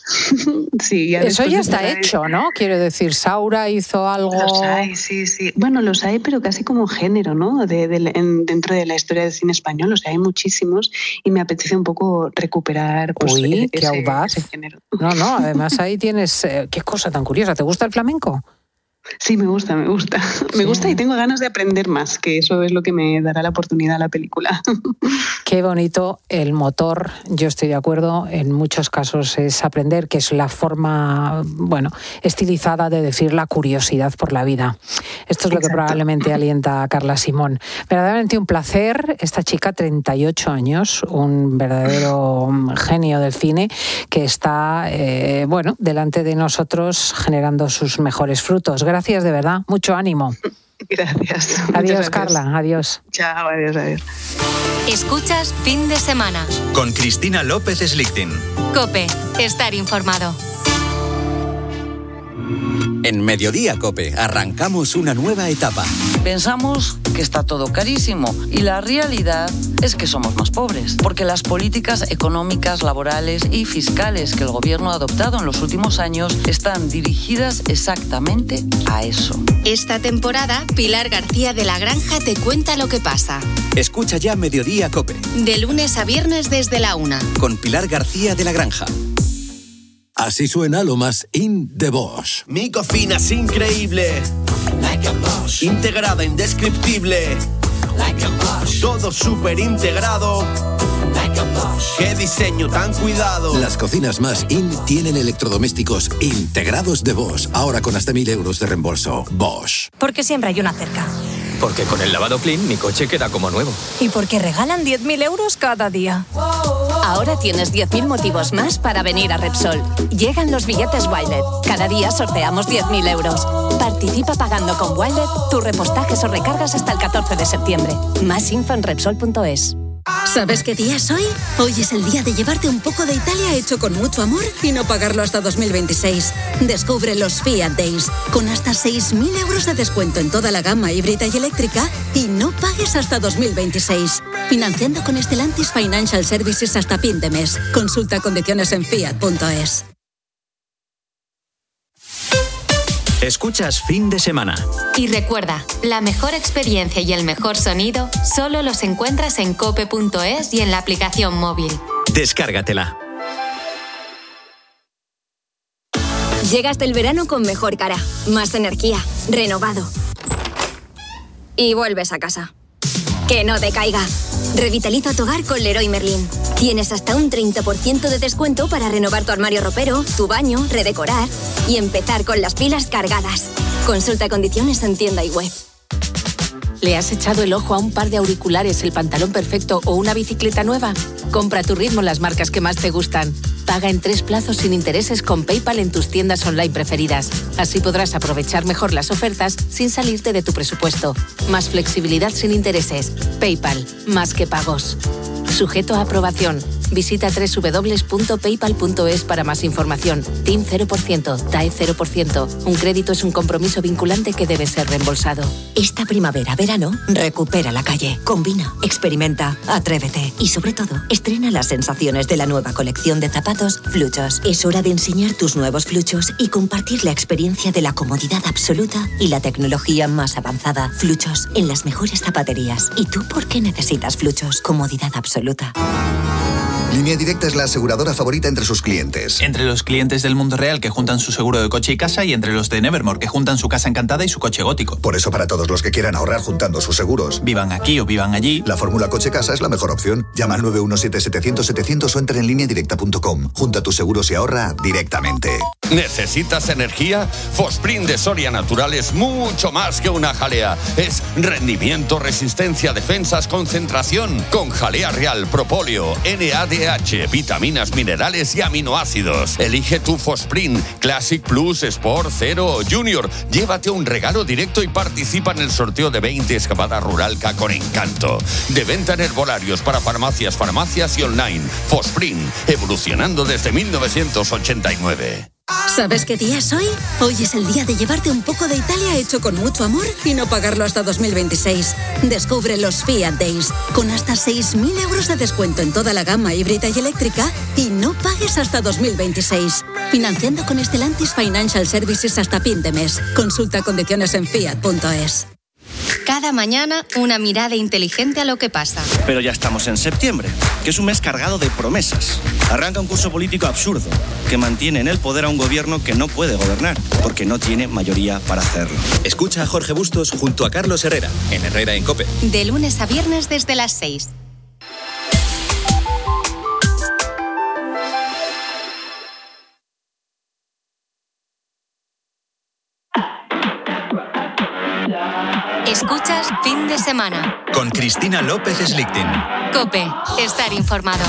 Sí, ya eso ya está hecho, de... ¿no? Quiero decir, Saura hizo algo... Los hay, sí, sí. Bueno, los hay, pero casi como género, ¿no? De, de, en, dentro de la historia del cine español, o sea, hay muchísimos y me apetece un poco recuperar pues, Uy, ese, qué audaz. ese género. No, no, además ahí tienes... Eh, qué cosa tan curiosa. ¿Te gusta el flamenco? Sí, me gusta, me gusta. Sí. Me gusta y tengo ganas de aprender más, que eso es lo que me dará la oportunidad a la película. Qué bonito el motor, yo estoy de acuerdo, en muchos casos es aprender, que es la forma, bueno, estilizada de decir la curiosidad por la vida. Esto es lo Exacto. que probablemente alienta a Carla Simón. Verdaderamente un placer, esta chica, treinta y ocho años, un verdadero genio del cine, que está, eh, bueno, delante de nosotros generando sus mejores frutos. Gracias, de verdad. Mucho ánimo. Gracias. Adiós, gracias. Carla. Adiós. Chao, adiós, adiós. Escuchas Fin de Semana. Con Cristina López Slichting. COPE. Estar informado. En Mediodía COPE arrancamos una nueva etapa. Pensamos que está todo carísimo y la realidad es que somos más pobres, porque las políticas económicas, laborales y fiscales que el gobierno ha adoptado en los últimos años están dirigidas exactamente a eso. Esta temporada, Pilar García de la Granja te cuenta lo que pasa. Escucha ya Mediodía COPE. De lunes a viernes desde la una. Con Pilar García de la Granja. Así suena lo más in de Bosch. Mi cocina es increíble. Like a Bosch. Integrada, indescriptible. Like a Bosch. Todo súper integrado. Like a Bosch. Qué diseño tan cuidado. Las cocinas más in tienen electrodomésticos integrados de Bosch. Ahora con hasta mil euros de reembolso. Bosch. Porque siempre hay una cerca. Porque con el lavado Clean mi coche queda como nuevo. Y porque regalan diez mil euros cada día. Ahora tienes diez mil motivos más para venir a Repsol. Llegan los billetes Wilet. Cada día sorteamos diez mil euros. Participa pagando con Wilet tus repostajes o recargas hasta el catorce de septiembre. Más info en Repsol punto es. ¿Sabes qué día es hoy? Hoy es el día de llevarte un poco de Italia hecho con mucho amor y no pagarlo hasta dos mil veintiséis. Descubre los Fiat Days, con hasta seis mil euros de descuento en toda la gama híbrida y eléctrica y no pagues hasta dos mil veintiséis. Financiando con Stellantis Financial Services hasta fin de mes. Consulta condiciones en fiat punto es. Escuchas Fin de Semana. Y recuerda, la mejor experiencia y el mejor sonido solo los encuentras en cope punto es y en la aplicación móvil. Descárgatela. Llegas del verano con mejor cara, más energía, renovado. Y vuelves a casa. ¡Que no te caiga! Revitaliza tu hogar con Leroy Merlin. Tienes hasta un treinta por ciento de descuento para renovar tu armario ropero, tu baño, redecorar y empezar con las pilas cargadas. Consulta condiciones en tienda y web. ¿Le has echado el ojo a un par de auriculares, el pantalón perfecto o una bicicleta nueva? Compra a tu ritmo las marcas que más te gustan. Paga en tres plazos sin intereses con PayPal en tus tiendas online preferidas. Así podrás aprovechar mejor las ofertas sin salirte de tu presupuesto. Más flexibilidad sin intereses. PayPal, más que pagos. Sujeto a aprobación. Visita doble u doble u doble u punto paypal punto es para más información. T I N cero por ciento, T A E cero por ciento. Un crédito es un compromiso vinculante que debe ser reembolsado. Esta primavera-verano, recupera la calle. Combina, experimenta, atrévete. Y sobre todo, estrena las sensaciones de la nueva colección de zapatos Fluchos. Es hora de enseñar tus nuevos Fluchos y compartir la experiencia de la comodidad absoluta y la tecnología más avanzada. Fluchos, en las mejores zapaterías. ¿Y tú por qué necesitas Fluchos? Comodidad absoluta. Línea Directa es la aseguradora favorita entre sus clientes. Entre los clientes del mundo real que juntan su seguro de coche y casa y entre los de Nevermore que juntan su casa encantada y su coche gótico. Por eso, para todos los que quieran ahorrar juntando sus seguros, vivan aquí o vivan allí, la fórmula coche-casa es la mejor opción. Llama al nueve uno siete, setecientos, setecientos o entra en línea directa punto com. Junta tus seguros y ahorra directamente. ¿Necesitas energía? Fosprint de Soria Natural es mucho más que una jalea. Es rendimiento, resistencia, defensas, concentración. Con jalea real, propóleo, N A D H, vitaminas, minerales y aminoácidos. Elige tu Fosprint Classic Plus, Sport, Zero o Junior. Llévate un regalo directo y participa en el sorteo de veinte excavadas Ruralca con encanto. De venta en herbolarios para farmacias, farmacias y online. Fosprint, evolucionando desde mil novecientos ochenta y nueve. ¿Sabes qué día es hoy? Hoy es el día de llevarte un poco de Italia hecho con mucho amor y no pagarlo hasta dos mil veintiséis. Descubre los Fiat Days, con hasta seis mil euros de descuento en toda la gama híbrida y eléctrica y no pagues hasta dos mil veintiséis. Financiando con Stellantis Financial Services hasta fin de mes. Consulta condiciones en fiat punto es. Cada mañana, una mirada inteligente a lo que pasa. Pero ya estamos en septiembre, que es un mes cargado de promesas. Arranca un curso político absurdo, que mantiene en el poder a un gobierno que no puede gobernar, porque no tiene mayoría para hacerlo. Escucha a Jorge Bustos junto a Carlos Herrera, en Herrera en COPE. De lunes a viernes desde las seis. Escuchas Fin de Semana. Con Cristina López Slichting. COPE. Estar informado.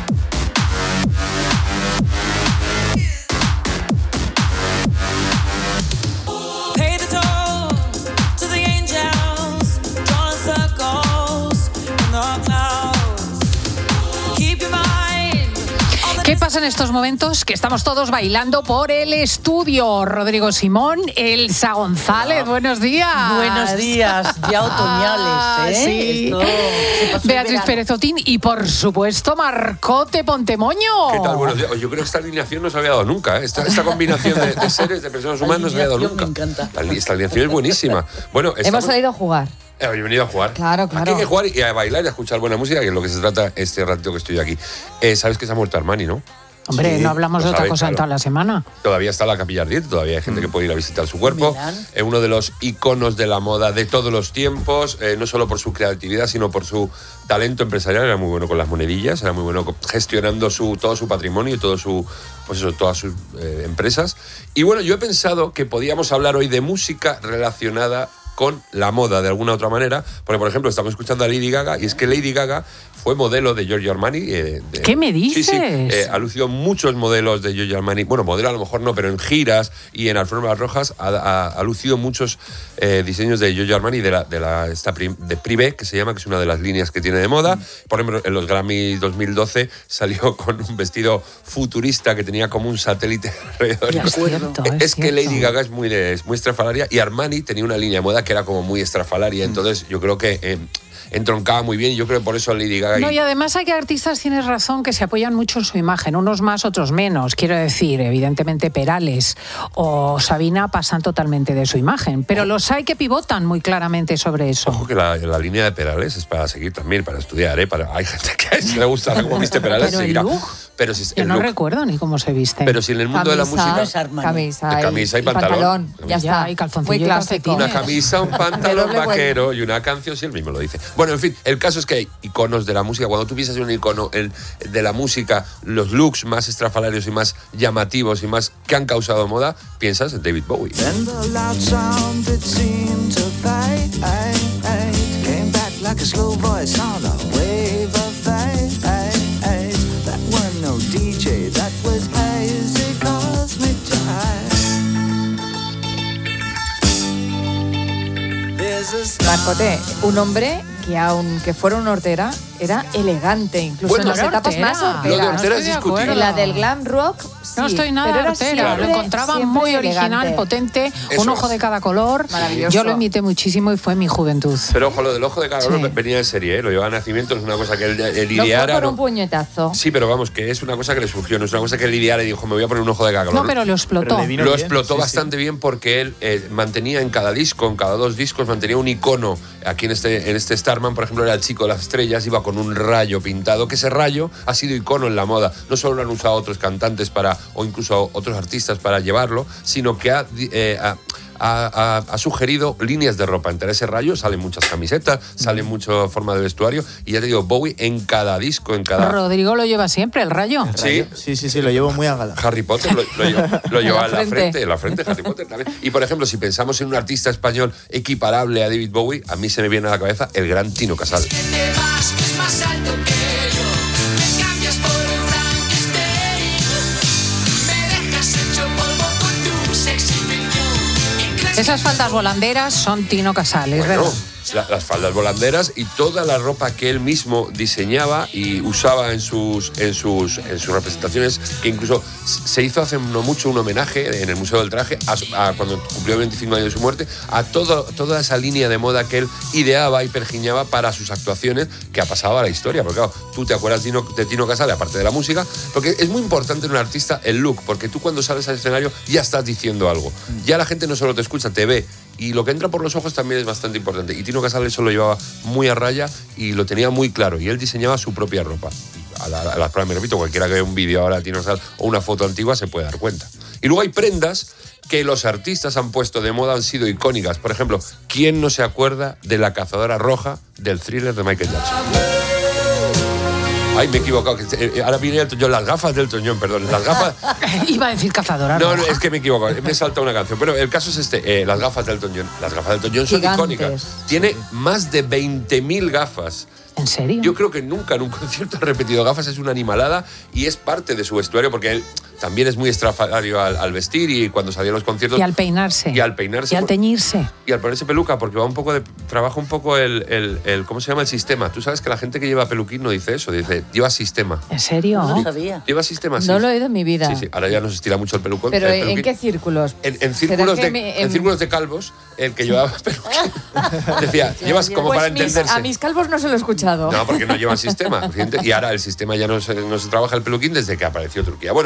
¿Qué pasa en estos momentos? Que estamos todos bailando por el estudio. Rodrigo Simón, Elsa González, buenos días. Buenos días, ya otoñales, ¿eh? Sí. Esto, Beatriz Pérez Otín y, por supuesto, Marcote Pontemoño. ¿Qué tal? Buenos días. Yo creo que esta alineación no se había dado nunca, ¿eh? Esta, esta combinación de, de seres, de personas humanas no se había dado nunca. Me encanta. Esta alineación es buenísima. Bueno, estamos... Hemos salido a jugar. He venido a jugar. Claro, claro. Aquí hay que jugar y a bailar y a escuchar buena música, que es lo que se trata este ratito que estoy aquí. Eh, ¿Sabes que se ha muerto Armani, no? Hombre, Sí, no hablamos lo de otra saben, cosa en claro. toda la semana. Todavía está la Capilla Ardiente, todavía hay gente que puede ir a visitar su cuerpo. Es uno de los iconos de la moda de todos los tiempos, eh, no solo por su creatividad, sino por su talento empresarial. Era muy bueno con las monedillas, era muy bueno gestionando su, todo su patrimonio y todo su, pues eso, todas sus eh, empresas. Y bueno, yo he pensado que podíamos hablar hoy de música relacionada con la moda de alguna otra manera, porque por ejemplo estamos escuchando a Lady Gaga y es que Lady Gaga fue modelo de Giorgio Armani. Eh, de, ¿Qué me dices? Sí, sí, eh, ha lucido muchos modelos de Giorgio Armani, bueno, modelo a lo mejor no, pero en giras y en alfombras rojas ha, ha, ha lucido muchos eh, diseños de Giorgio Armani de la, de la esta prim, de Privé, que se llama, que es una de las líneas que tiene de moda. Por ejemplo, en los Grammy dos mil doce salió con un vestido futurista que tenía como un satélite alrededor. Es, cierto, es, es que cierto. Lady Gaga es muy, de, es muy estrafalaria y Armani tenía una línea de moda que era como muy estrafalaria, entonces yo creo que eh, entroncaba muy bien y yo creo que por eso Lady Gaga... No, y y además hay que artistas, tienes razón, que se apoyan mucho en su imagen, unos más, otros menos. Quiero decir, evidentemente Perales o Sabina pasan totalmente de su imagen, pero los hay que pivotan muy claramente sobre eso. Ojo que la, la línea de Perales es para seguir también, para estudiar, ¿eh? Para, hay gente que si le gusta cómo viste Perales, Pero el seguirá. look, Pero si, Yo el no look, recuerdo ni cómo se viste. pero si en el mundo de la música... Camisa, y, camisa y pantalón. Ya está. Y calzoncillo Muy y clásico. Una camisa, un De pantalón doble vaquero y una canción, si él mismo lo dice. Bueno, en fin, el caso es que hay iconos de la música. Cuando tú piensas en un icono el, de la música, los looks más estrafalarios y más llamativos y más que han causado moda, piensas en David Bowie. Marcote, un hombre que aunque fuera un hortera, era elegante, incluso Bueno, en las era etapas hortera. más horteras. Lo de hortera es discutible. En la del glam rock, sí, No estoy nada pero era hortera, siempre- lo encontraba siempre muy original, elegante. potente, Eso un ojo es. de cada color. Maravilloso. Yo lo imité muchísimo y fue mi juventud. Pero ojo, lo del ojo de cada Sí. uno venía de serie, ¿eh? Lo llevaba a nacimiento, es una cosa que él, él No ideara. fue por ¿no? un puñetazo. Sí, pero vamos, que es una cosa que le surgió, no es una cosa que él ideara y dijo, me voy a poner un ojo de cada color. No, pero lo explotó. Pero le vino Lo bien, explotó sí, bastante sí. bien porque él eh, mantenía en cada disco, en cada dos discos, mantenía un icono. Aquí en este, en este Starman, por ejemplo, era el chico de las estrellas, iba con un rayo pintado, que ese rayo ha sido icono en la moda. No solo lo han usado otros cantantes para, o incluso otros artistas para llevarlo, sino que ha... Eh, ha Ha, ha, ha sugerido líneas de ropa. Entre ese rayo salen muchas camisetas, salen mucha forma de vestuario. Y ya te digo, Bowie en cada disco, en cada... Rodrigo lo lleva siempre, el rayo. Sí, sí, sí, sí, lo llevo muy a gala. Harry Potter lo, lo lleva, lo lleva En la en la frente. frente, en la frente Harry Potter también. Y por ejemplo, si pensamos en un artista español equiparable a David Bowie, a mí se me viene a la cabeza el gran Tino Casal. Esas faldas volanderas son Tino Casal, es Bueno, verdad. la- las faldas volanderas y toda la ropa que él mismo diseñaba y usaba en sus, en sus, en sus representaciones, que incluso se hizo hace no mucho un homenaje en el Museo del Traje, a, su- a cuando cumplió veinticinco años de su muerte, a todo, toda esa línea de moda que él ideaba y pergiñaba para sus actuaciones, que ha pasado a la historia. Porque claro, tú te acuerdas de Tino, de Tino Casal, aparte de la música, porque es muy importante en un artista el look, porque tú cuando sales al escenario ya estás diciendo algo. Ya la gente no solo te escucha, te ve. Y lo que entra por los ojos también es bastante importante. Y Tino Casal eso lo llevaba muy a raya y lo tenía muy claro. Y él diseñaba su propia ropa. A, la, a las pruebas, me repito, cualquiera que vea un vídeo ahora de Tino Casal o una foto antigua se puede dar cuenta. Y luego hay prendas que los artistas han puesto de moda, han sido icónicas. Por ejemplo, ¿quién no se acuerda de la cazadora roja del Thriller de Michael Jackson? Ay, me he equivocado. que, eh, Ahora viene Elton John, las gafas del Elton John, perdón. Las gafas... Iba a decir cazadora. No, no, roja. es que me he equivocado. Me he saltado una canción. Pero el caso es este. Eh, las gafas de Elton John. Las gafas de Elton John son Gigantes. icónicas. Tiene más de veinte mil gafas. ¿En serio? Yo creo que nunca en un concierto ha repetido gafas. Es una animalada y es parte de su vestuario porque él también es muy estrafalario al, al vestir y cuando salía a los conciertos... Y al peinarse. Y al peinarse. Y al teñirse. Y al ponerse peluca, porque va un poco de... Trabaja un poco el, el, el... ¿Cómo se llama? El sistema. Tú sabes que la gente que lleva peluquín no dice eso. Dice, lleva sistema. ¿En serio? No lo sabía. Lleva sistema, sí. No lo he oído en mi vida. Sí, sí. Ahora ya nos estila mucho el pelucón. Pero el ¿en peluquín. qué círculos? En, en círculos ¿Será de, que me- en en- círculos de calvos, el que llevaba peluquín. Decía, llevas como Pues para mis- entenderse. a mis calvos no se lo he escuchado. No, porque no llevan sistema. Y ahora el sistema ya no se, no se trabaja el peluquín desde que apareció Turquía. Bueno, pues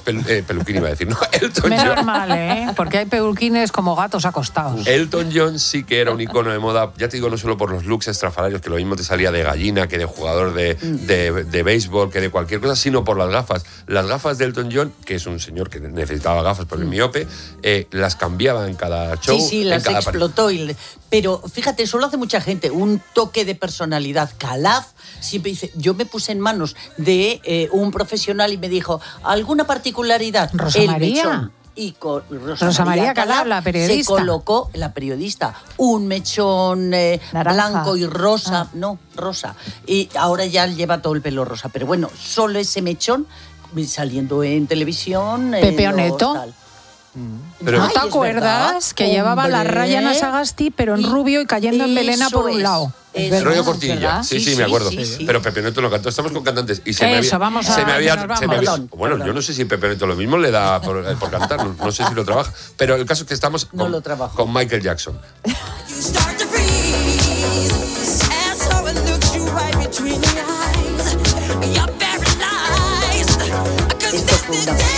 pelu, eh, peluquín iba a decir, ¿no? Elton Menos John. mal, ¿eh? Porque hay peluquines como gatos acostados. Elton John sí que era un icono de moda, ya te digo, no solo por los looks estrafalarios, que lo mismo te salía de gallina, que de jugador de, de, de béisbol, que de cualquier cosa, sino por las gafas. Las gafas de Elton John, que es un señor que necesitaba gafas por el miope, eh, las cambiaba en cada show. Sí, sí, las en cada explotó. Y, pero fíjate, eso lo hace mucha gente, un toque de personalidad. Calaf siempre dice, yo me puse en manos de eh, un profesional y me dijo, ¿alguna particularidad? Rosa El María. mechón. Y con Rosa, Rosa María María Calaf, la periodista. Se colocó, la periodista, un mechón eh, Naranja. blanco y rosa, Ah. no, rosa. Y ahora ya lleva todo el pelo rosa. Pero bueno, solo ese mechón saliendo en televisión. en Pepe los Oneto. tal. Pero- ¿No Ay, te es acuerdas verdad, que llevaba la hombre. raya en Sagasti, pero en rubio y cayendo en melena por un Eso lado? es, es El rollo verdad, cortilla, ¿verdad? sí, sí, Sí, me acuerdo. sí, sí. Pero Pepe Neto lo cantó. Estamos con cantantes y se me Eso, había, vamos a- se me había, que nos se me había- vamos. bueno, Perdón, yo no sé si Pepe Neto lo mismo le da por, por cantar, no, no sé si lo trabaja. Pero el caso es que estamos No con, lo trabajo. con Michael Jackson. Esto fue una pasada,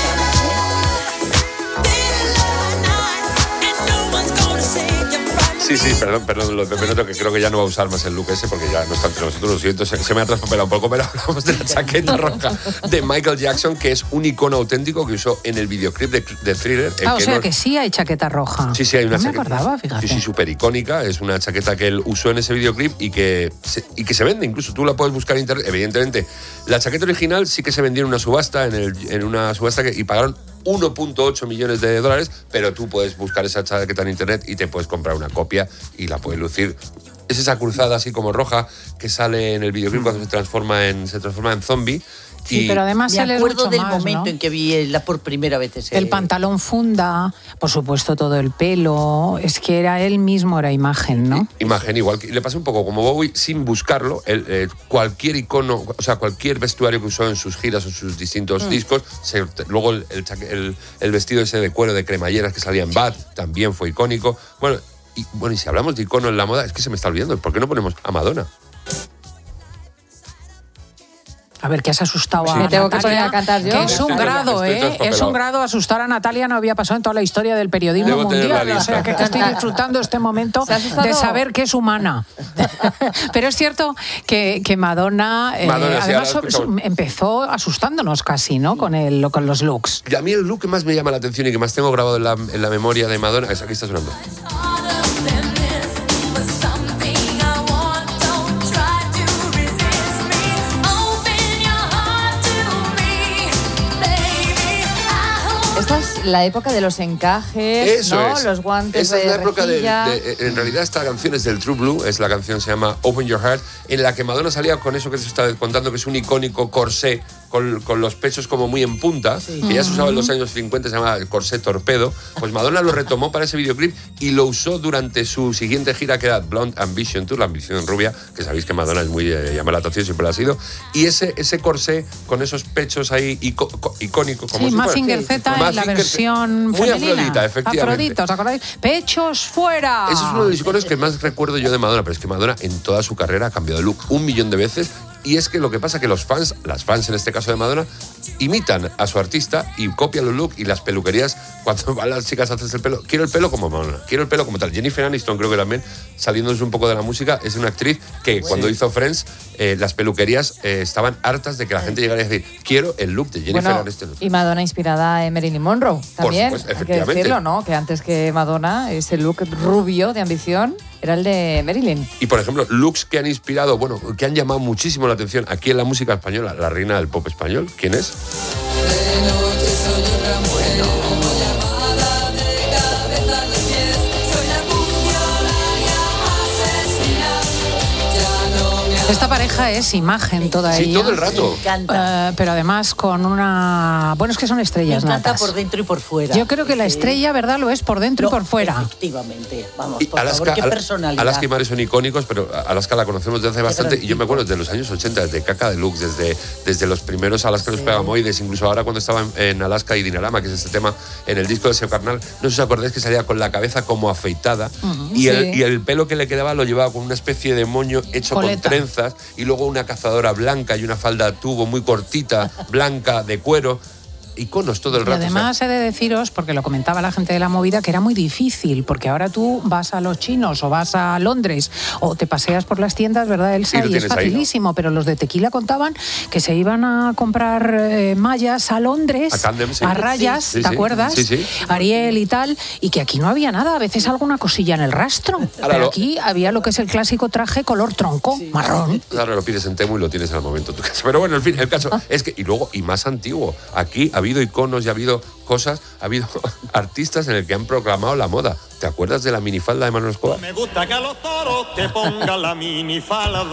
Sí, sí, perdón, perdón, lo de Pepe Neto, que creo que ya no va a usar más el look ese porque ya no está entre nosotros, lo siento, se, se me ha traspapelado un poco, pero hablamos de la chaqueta roja de Michael Jackson, que es un icono auténtico que usó en el videoclip de, de Thriller. el Ah, o que sea no- que sí hay chaqueta roja. Sí, sí, hay una no chaqueta. me acordaba, fíjate. Sí, sí, súper icónica. Es una chaqueta que él usó en ese videoclip y que, se, y que se vende. Incluso tú la puedes buscar en internet. Evidentemente, la chaqueta original sí que se vendió en una subasta, en, el, en una subasta que, y pagaron uno punto ocho millones de dólares, pero tú puedes buscar esa chaqueta en internet y te puedes comprar una copia y la puedes lucir. Es esa cruzada así como roja que sale en el videoclip cuando se transforma en, se transforma en zombie. Sí, y- pero además Me él es acuerdo mucho del más, momento ¿no? en que vi la por primera vez ese. El pantalón funda, por supuesto todo el pelo, es que era él mismo, era imagen, ¿no? Imagen igual. que- Le pasa un poco como Bowie, sin buscarlo. Él, eh, cualquier icono, o sea, cualquier vestuario que usó en sus giras o en sus distintos Mm. discos, se- luego el, el chaque- el- el vestido ese de cuero de cremalleras que salía en Bad también fue icónico. Bueno y, bueno, y si hablamos de icono en la moda, es que se me está olvidando. ¿Por qué no ponemos a Madonna? A ver, que has asustado Sí. a ¿Me tengo que Natalia, poner a cantar yo? que es un Estoy- grado, estoy ¿eh? traspapelado. Es un grado asustar a Natalia, no había pasado en toda la historia del periodismo Debo tener la mundial. O sea, lista. que, que estoy disfrutando este momento ¿Se ha asustado? de saber que es humana. Pero es cierto que, que Madonna, eh, Madonna, sí, además, ahora escuchamos. empezó asustándonos casi, ¿no? Con, el, con los looks. Y a mí el look que más me llama la atención y que más tengo grabado en la, en la memoria de Madonna es aquí está sonando. Esta es la época de los encajes, Eso ¿no? es. Los guantes Esa de es la época de, rejilla. de- En realidad esta canción es del True Blue, es la canción se llama Open Your Heart, en la que Madonna salía con eso que se está contando, que es un icónico corsé con, con los pechos como muy en punta, que ya se usaba en los años cincuenta, se llama el corsé torpedo. Pues Madonna lo retomó para ese videoclip y lo usó durante su siguiente gira, que era Blonde Ambition Tour, la ambición rubia, que sabéis que Madonna es muy eh, llama la atención, siempre lo ha sido. Y ese, ese corsé con esos pechos ahí ico- co- icónicos, como Sí, si fuera- Mazinger Z en la Mazinger Z. versión Muy femenina. Afrodita, efectivamente. Afrodita, ¿os acordáis? ¡Pechos fuera! Ese es uno de los iconos que más recuerdo yo de Madonna, pero es que Madonna en toda su carrera ha cambiado de look un millón de veces. Y es que lo que pasa es que los fans, las fans en este caso de Madonna, imitan a su artista y copian los looks y las peluquerías. Cuando van las chicas a hacerse el pelo, quiero el pelo como Madonna, quiero el pelo como tal. Jennifer Aniston creo que también, saliéndose un poco de la música, es una actriz que cuando hizo Friends, eh, las peluquerías eh, estaban hartas de que la gente llegara y decir, quiero el look de Jennifer Bueno, Aniston. y Madonna inspirada en Marilyn Monroe también. supuesto, hay que efectivamente. decirlo, ¿no? Que antes que Madonna, ese look rubio de ambición era el de Marilyn. Y por ejemplo, looks que han inspirado, bueno, que han llamado muchísimo la atención aquí en la música española, la reina del pop español, ¿quién es? Esta pareja es imagen toda Sí, ella. todo el rato. Me encanta. Eh, pero además con una... Bueno, es que son Me estrellas encanta natas. por dentro y por fuera. Yo creo que la Sí. estrella, ¿verdad? Lo es por dentro y No, por fuera. Efectivamente. Vamos, Y por Alaska, favor, qué Al- personalidad. Alaska y Mare son icónicos, pero Alaska la conocemos desde hace bastante. Y yo me acuerdo desde los años ochenta, desde Caca Deluxe, desde, desde los primeros Alaska los Pegamoides, incluso ahora cuando estaba en, en Alaska y Dinarama, que es este tema en el disco de Seo Carnal, no sé si os acordáis que salía con la cabeza como afeitada y, el, Sí. y el pelo que le quedaba lo llevaba con una especie de moño hecho Coleta. con trenzas y luego una cazadora blanca y una falda tubo muy cortita, blanca, de cuero. iconos todo el Y rato. además o sea, he de deciros, porque lo comentaba la gente de la movida, que era muy difícil, porque ahora tú vas a los chinos o vas a Londres o te paseas por las tiendas, ¿verdad, Elsa? Y lo Y es tienes ahí, ¿no? facilísimo, pero los de Tequila contaban que se iban a comprar eh, mallas a Londres, A Camden, sí. a rayas, Sí, sí, ¿te sí. acuerdas? Sí, sí. Ariel y tal, y que aquí no había nada, a veces alguna cosilla en el rastro, pero lo- aquí había lo que es el clásico traje color tronco, marrón. Ahora lo pides en Temu y lo tienes al momento en tu casa. Pero bueno, en fin, el caso es que, y luego, y más antiguo, aquí ha habido iconos y ha habido cosas, ha habido artistas en el que han proclamado la moda. ¿Te acuerdas de la minifalda de Manuel Escobar? Me gusta que a los toros te pongan la minifalda.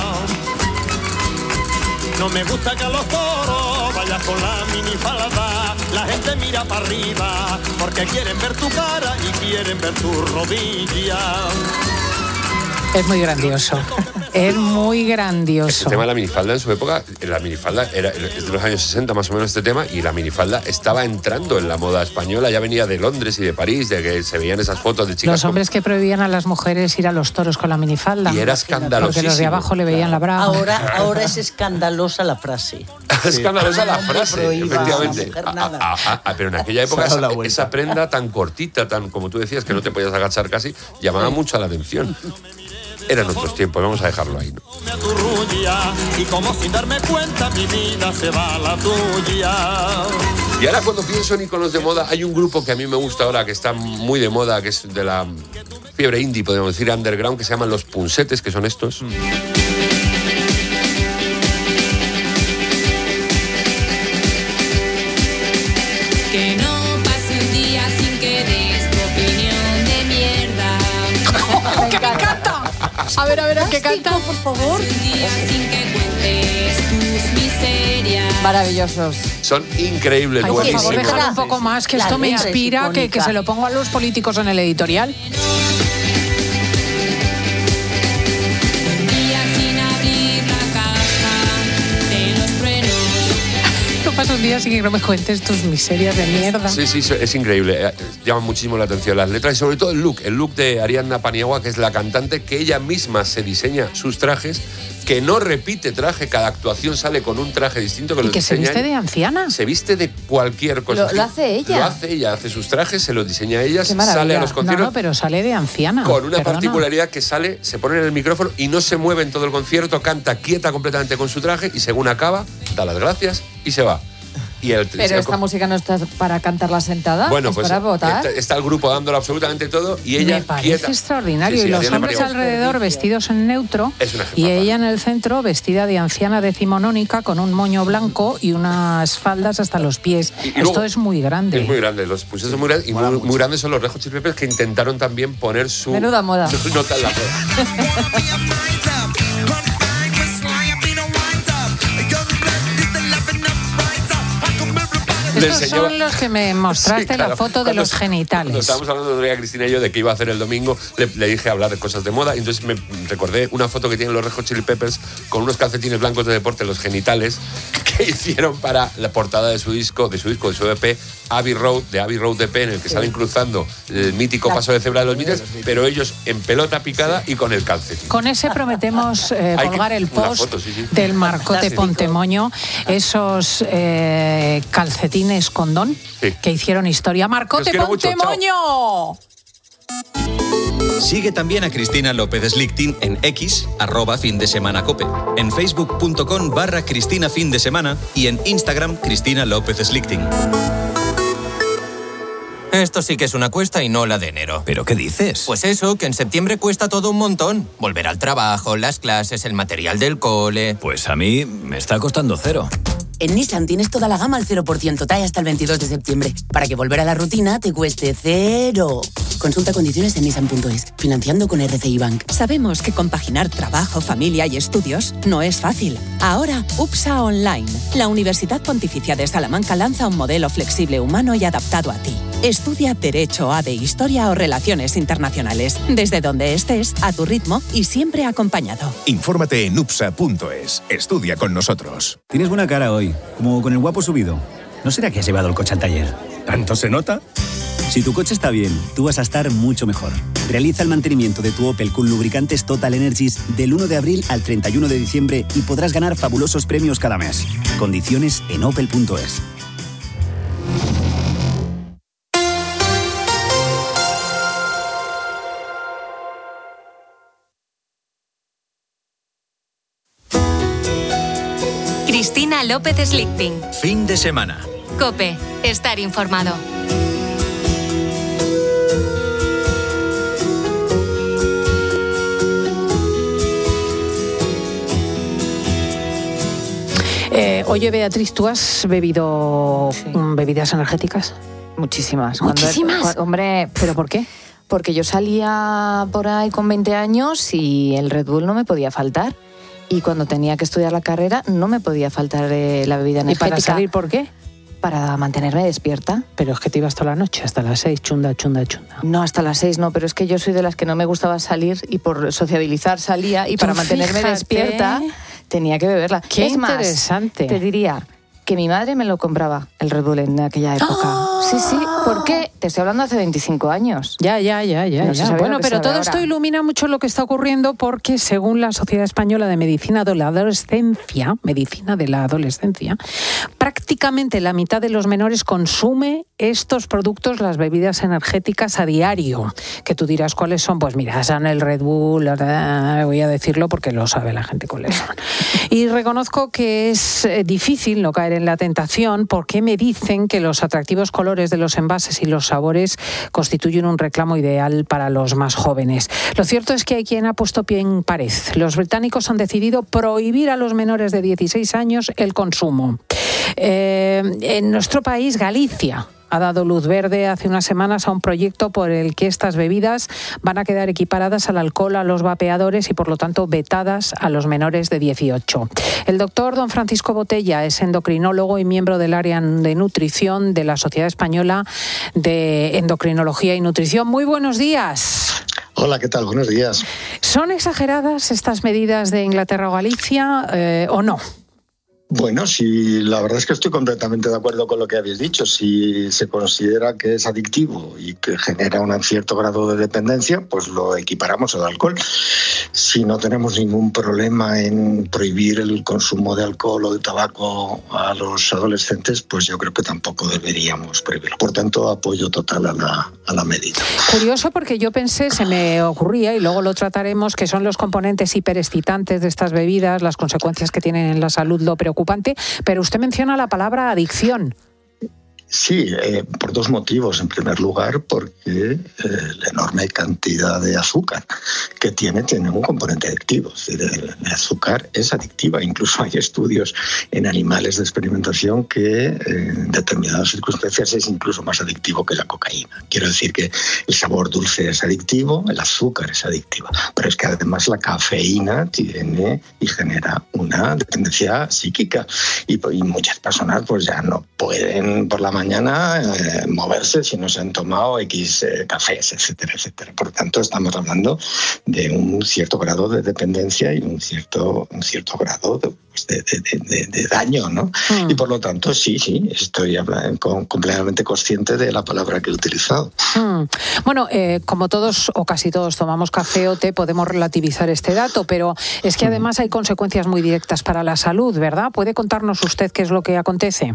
No me gusta que a los toros vayas con la minifalda. La gente mira para arriba porque quieren ver tu cara y quieren ver tu rodilla. Es muy grandioso, es muy grandioso. El tema de la minifalda en su época, la minifalda era es de los años sesenta más o menos este tema, y la minifalda estaba entrando en la moda española, ya venía de Londres y de París, de que se veían esas fotos de chicas. Los hombres que prohibían a las mujeres ir a los toros con la minifalda. Y era escandalosísimo. Porque los de abajo le veían la braga. Ahora, ahora es escandalosa la frase. Escandalosa la frase, prohíba efectivamente. a la mujer Ah, nada. ah, ah, ah, pero en aquella época Se ha dado esa, la vuelta. esa prenda tan cortita, tan como tú decías, que no te podías agachar casi, llamaba mucho la atención. Eran otros tiempos, vamos a dejarlo ahí, ¿no? Me aturrulla y como sin darme cuenta mi vida se va a la tuya. Y ahora cuando pienso en iconos de moda, hay un grupo que a mí me gusta ahora, que está muy de moda, que es de la fiebre indie, podemos decir underground, que se llaman Los Punsetes, que son estos. Que no pase un día sin que des tu opinión de mierda. ¡Que me encanta! A ver, a ver, ¿qué canta? Por favor. Un día sin que cuentes tus miserias. Maravillosos. Son increíbles, Ay, por favor, buenísimos. déjalo un poco más, que La esto me letra es inspira, que, que icónica. se lo pongo a los políticos en el editorial. Un día sin abrir la caja de los truenos. No pasa un día sin que no me cuentes tus miserias de mierda. Sí, sí, es increíble. Eh, Llama muchísimo la atención las letras y sobre todo el look. El look de Ariadna Paniagua, que es la cantante, que ella misma se diseña sus trajes, que no repite traje, cada actuación sale con un traje distinto. Que Y los que se diseña viste ella. de anciana. Se viste de cualquier cosa. Lo- lo hace ella. Lo hace ella, hace sus trajes, se los diseña ella, Qué maravilla. sale a los No, conciertos. no, pero sale de anciana. Con una perdona. particularidad que sale, se pone en el micrófono y no se mueve en todo el concierto, canta quieta completamente con su traje y según acaba, da las gracias y se va. Y el, Pero esta música no está para cantarla sentada, bueno, es pues para votar. está, está el grupo dándolo absolutamente todo y ella Me parece quieta. extraordinario. Sí, sí, y los Ariadna hombres Paniagua. alrededor vestidos en neutro. Es una Y ella en el centro vestida de anciana decimonónica con un moño blanco y unas faldas hasta los pies. Y- y Esto luego- es muy grande. Es muy grande, los pulsos son muy grandes y muy, muy grandes son los Red Hot Chili Peppers, que intentaron también poner su Menuda moda. nota en la moda. Le Estos enseñaba- son los que me mostraste Sí, claro. la foto de Cuando- los Cuando genitales. estábamos hablando de Cristina y yo de qué iba a hacer el domingo, le, le dije hablar de cosas de moda y entonces me recordé una foto que tienen los Red Hot Chili Peppers con unos calcetines blancos de deporte, los genitales, que hicieron para la portada de su disco, de su disco, de su E P, Abbey Road, de Abbey Road E P, en el que salen cruzando el mítico paso de cebra de los Beatles, pero ellos en pelota picada y con el calcetín. Con ese prometemos eh, Hay que- colgar el una post foto, sí, sí. del Marcote Fantástico. Pontemoño, esos eh, calcetines condón Sí. que hicieron historia. ¡Marcote quiero mucho, chao. Pontemoño! Sigue también a Cristina López Slichting en X, arroba fin de semana cope, en facebook.com barra Cristina fin de semana y en Instagram Cristina López Slichting. Esto sí que es una cuesta y no la de enero. ¿Pero qué dices? Pues eso, que en septiembre cuesta todo un montón. Volver al trabajo, las clases, el material del cole. Pues a mí me está costando cero. En Nissan tienes toda la gama al cero por ciento T A E hasta el veintidós de septiembre, para que volver a la rutina te cueste cero. Consulta condiciones en nissan punto es, financiando con R C I Bank. Sabemos que compaginar trabajo, familia y estudios no es fácil. Ahora, UPSA Online, la Universidad Pontificia de Salamanca lanza un modelo flexible, humano y adaptado a ti. Estudia Derecho, A D E, Historia o Relaciones Internacionales, desde donde estés, a tu ritmo y siempre acompañado. Infórmate en upsa punto es. Estudia con nosotros. Tienes buena cara hoy, como con el guapo subido. ¿No será que has llevado el coche al taller? ¿Tanto se nota? Si tu coche está bien, tú vas a estar mucho mejor. Realiza el mantenimiento de tu Opel con lubricantes Total Energies del uno de abril al treinta y uno de diciembre y podrás ganar fabulosos premios cada mes. Condiciones en opel punto es. Cristina López Slichting. Fin de semana. COPE. Estar informado. Eh, oye, Beatriz, ¿tú has bebido sí. bebidas energéticas? Muchísimas. ¿Muchísimas? Cuando, hombre, ¿pero por qué? Porque yo salía por ahí con veinte años y el Red Bull no me podía faltar. Y cuando tenía que estudiar la carrera no me podía faltar eh, la bebida energética. ¿Y para salir por qué? Para mantenerme despierta. Pero es que te ibas toda la noche, hasta las seis, chunda, chunda, chunda. No, hasta las seis no, pero es que yo soy de las que no me gustaba salir y por sociabilizar salía y para mantenerme fíjate. despierta tenía que beberla. Qué es interesante. Más, te diría que mi madre me lo compraba, el Red Bull en aquella época. ¡Oh! Sí, sí, ¿por qué? Te estoy hablando hace veinticinco años. Ya, ya, ya, ya. No ya. Bueno, pero todo ahora. Esto ilumina mucho lo que está ocurriendo porque según la Sociedad Española de Medicina de la Adolescencia, Medicina de la Adolescencia, prácticamente la mitad de los menores consume estos productos, las bebidas energéticas a diario. Que tú dirás cuáles son, pues mira, son el Red Bull, voy a decirlo porque lo sabe la gente cuáles son. Y reconozco que es difícil no caer en la tentación porque me dicen que los atractivos colores de los envases y los sabores constituyen un reclamo ideal para los más jóvenes. Lo cierto es que hay quien ha puesto pie en pared. Los británicos han decidido prohibir a los menores de dieciséis años el consumo. Eh, en nuestro país, Galicia ha dado luz verde hace unas semanas a un proyecto por el que estas bebidas van a quedar equiparadas al alcohol, a los vapeadores y por lo tanto vetadas a los menores de dieciocho. El doctor don Francisco Botella es endocrinólogo y miembro del área de nutrición de la Sociedad Española de Endocrinología y Nutrición. Muy buenos días. Hola, ¿qué tal? Buenos días. ¿Son exageradas estas medidas de Inglaterra o Galicia eh, o no? Bueno, sí, la verdad es que estoy completamente de acuerdo con lo que habéis dicho. Si se considera que es adictivo y que genera un cierto grado de dependencia, pues lo equiparamos al alcohol. Si no tenemos ningún problema en prohibir el consumo de alcohol o de tabaco a los adolescentes, pues yo creo que tampoco deberíamos prohibirlo. Por tanto, apoyo total a la, a la medida. Curioso porque yo pensé, se me ocurría, y luego lo trataremos, que son los componentes hiperexcitantes de estas bebidas, las consecuencias que tienen en la salud, lo preocupante, pero usted menciona la palabra adicción. Sí, eh, por dos motivos. En primer lugar, porque eh, la enorme cantidad de azúcar que tiene tiene un componente adictivo. Es decir, el, el azúcar es adictiva. Incluso hay estudios en animales de experimentación que eh, en determinadas circunstancias es incluso más adictivo que la cocaína. Quiero decir que el sabor dulce es adictivo, el azúcar es adictivo, pero es que además la cafeína tiene y genera una dependencia psíquica y, y muchas personas pues ya no pueden por la mañana mañana eh, moverse si no se han tomado X eh, cafés, etcétera, etcétera. Por tanto, estamos hablando de un cierto grado de dependencia y un cierto, un cierto grado de, pues de, de, de, de daño, ¿no? Mm. Y por lo tanto, sí, sí, estoy con, completamente consciente de la palabra que he utilizado. Mm. Bueno, eh, como todos o casi todos tomamos café o té, podemos relativizar este dato, pero es que además hay consecuencias muy directas para la salud, ¿verdad? ¿Puede contarnos usted qué es lo que acontece?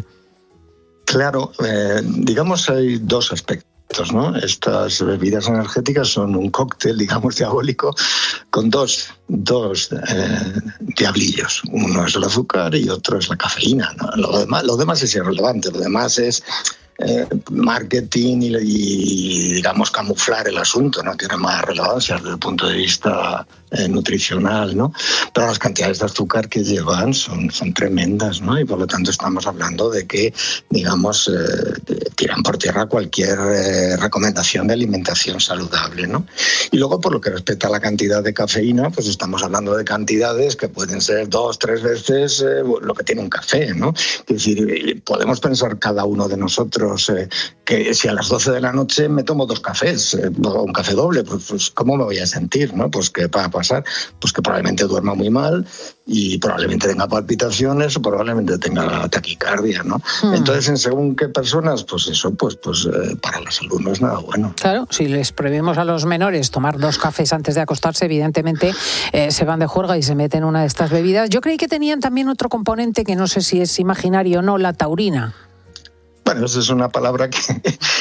Claro, eh, digamos hay dos aspectos, ¿no? Estas bebidas energéticas son un cóctel, digamos, diabólico con dos, dos eh, diablillos. Uno es el azúcar y otro es la cafeína, ¿no? Lo demás, lo demás es irrelevante, lo demás es eh, marketing y, y, digamos, camuflar el asunto, no tiene más relevancia desde el punto de vista eh, nutricional, ¿no? Pero las cantidades de azúcar que llevan son, son tremendas, ¿no? Y por lo tanto estamos hablando de que, digamos, eh, tiran por tierra cualquier eh, recomendación de alimentación saludable, ¿no? Y luego, por lo que respecta a la cantidad de cafeína, pues estamos hablando de cantidades que pueden ser dos, tres veces eh, lo que tiene un café, ¿no? Es decir, podemos pensar cada uno de nosotros eh, que si a las doce de la noche me tomo dos cafés, eh, un café doble, pues, pues ¿cómo me voy a sentir, no? Pues ¿qué va a pasar? Pues que probablemente duerma muy mal y probablemente tenga palpitaciones o probablemente tenga taquicardia, ¿no? Mm. Entonces, en según qué personas, pues eso, pues, pues eh, para la salud no es nada bueno. Claro, si les prohibimos a los menores tomar dos cafés antes de acostarse, evidentemente eh, se van de juerga y se meten una de estas bebidas. Yo creí que tenían también otro componente que no sé si es imaginario o no, la taurina. Bueno, esa es una palabra que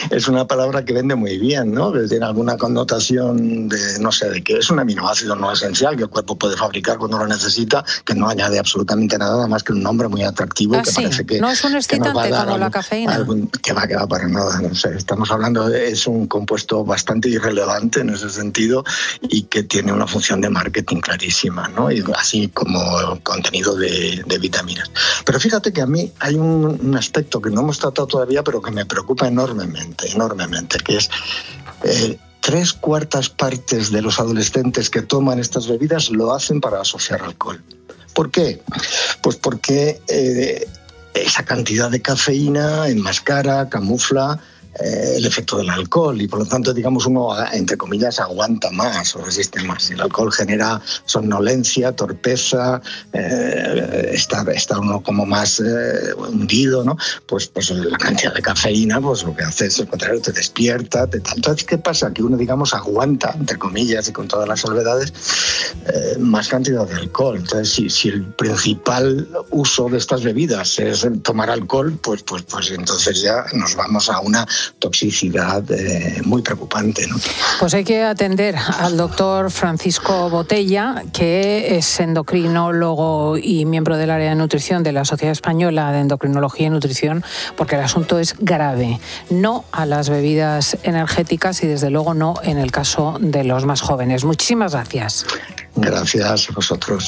es una palabra que vende muy bien, ¿no? Que tiene alguna connotación de, no sé, de que es un aminoácido no esencial que el cuerpo puede fabricar cuando lo necesita, que no añade absolutamente nada, nada más que un nombre muy atractivo. Ah, que sí. parece que no es un excitante como algún, la cafeína. Algún, que va, que va para nada, no sé. Estamos hablando de, es un compuesto bastante irrelevante en ese sentido y que tiene una función de marketing clarísima, ¿no? Y así como contenido de, de vitaminas. Pero fíjate que a mí hay un, un aspecto que no hemos tratado todavía, pero que me preocupa enormemente, enormemente, que es eh, tres cuartas partes de los adolescentes que toman estas bebidas lo hacen para asociar alcohol. ¿Por qué? Pues porque eh, esa cantidad de cafeína enmascara, camufla eh, el efecto del alcohol y por lo tanto, digamos, uno, entre comillas, aguanta más o resiste más. El alcohol genera somnolencia, torpeza, eh, está, está uno como más eh, hundido, ¿no? Pues, pues la cantidad de cafeína, pues lo que hace es, al contrario, te despierta, te tal. Entonces, ¿qué pasa? Que uno, digamos, aguanta, entre comillas, y con todas las salvedades, eh, más cantidad de alcohol. Entonces, si, si el principal uso de estas bebidas es el tomar alcohol, pues, pues, pues entonces ya nos vamos a una toxicidad eh, muy preocupante, ¿no? Pues hay que atender al doctor Francisco Botella, que es endocrinólogo y miembro del área de nutrición de la Sociedad Española de Endocrinología y Nutrición, porque el asunto es grave. No a las bebidas energéticas y desde luego no en el caso de los más jóvenes. Muchísimas gracias. Gracias a vosotros.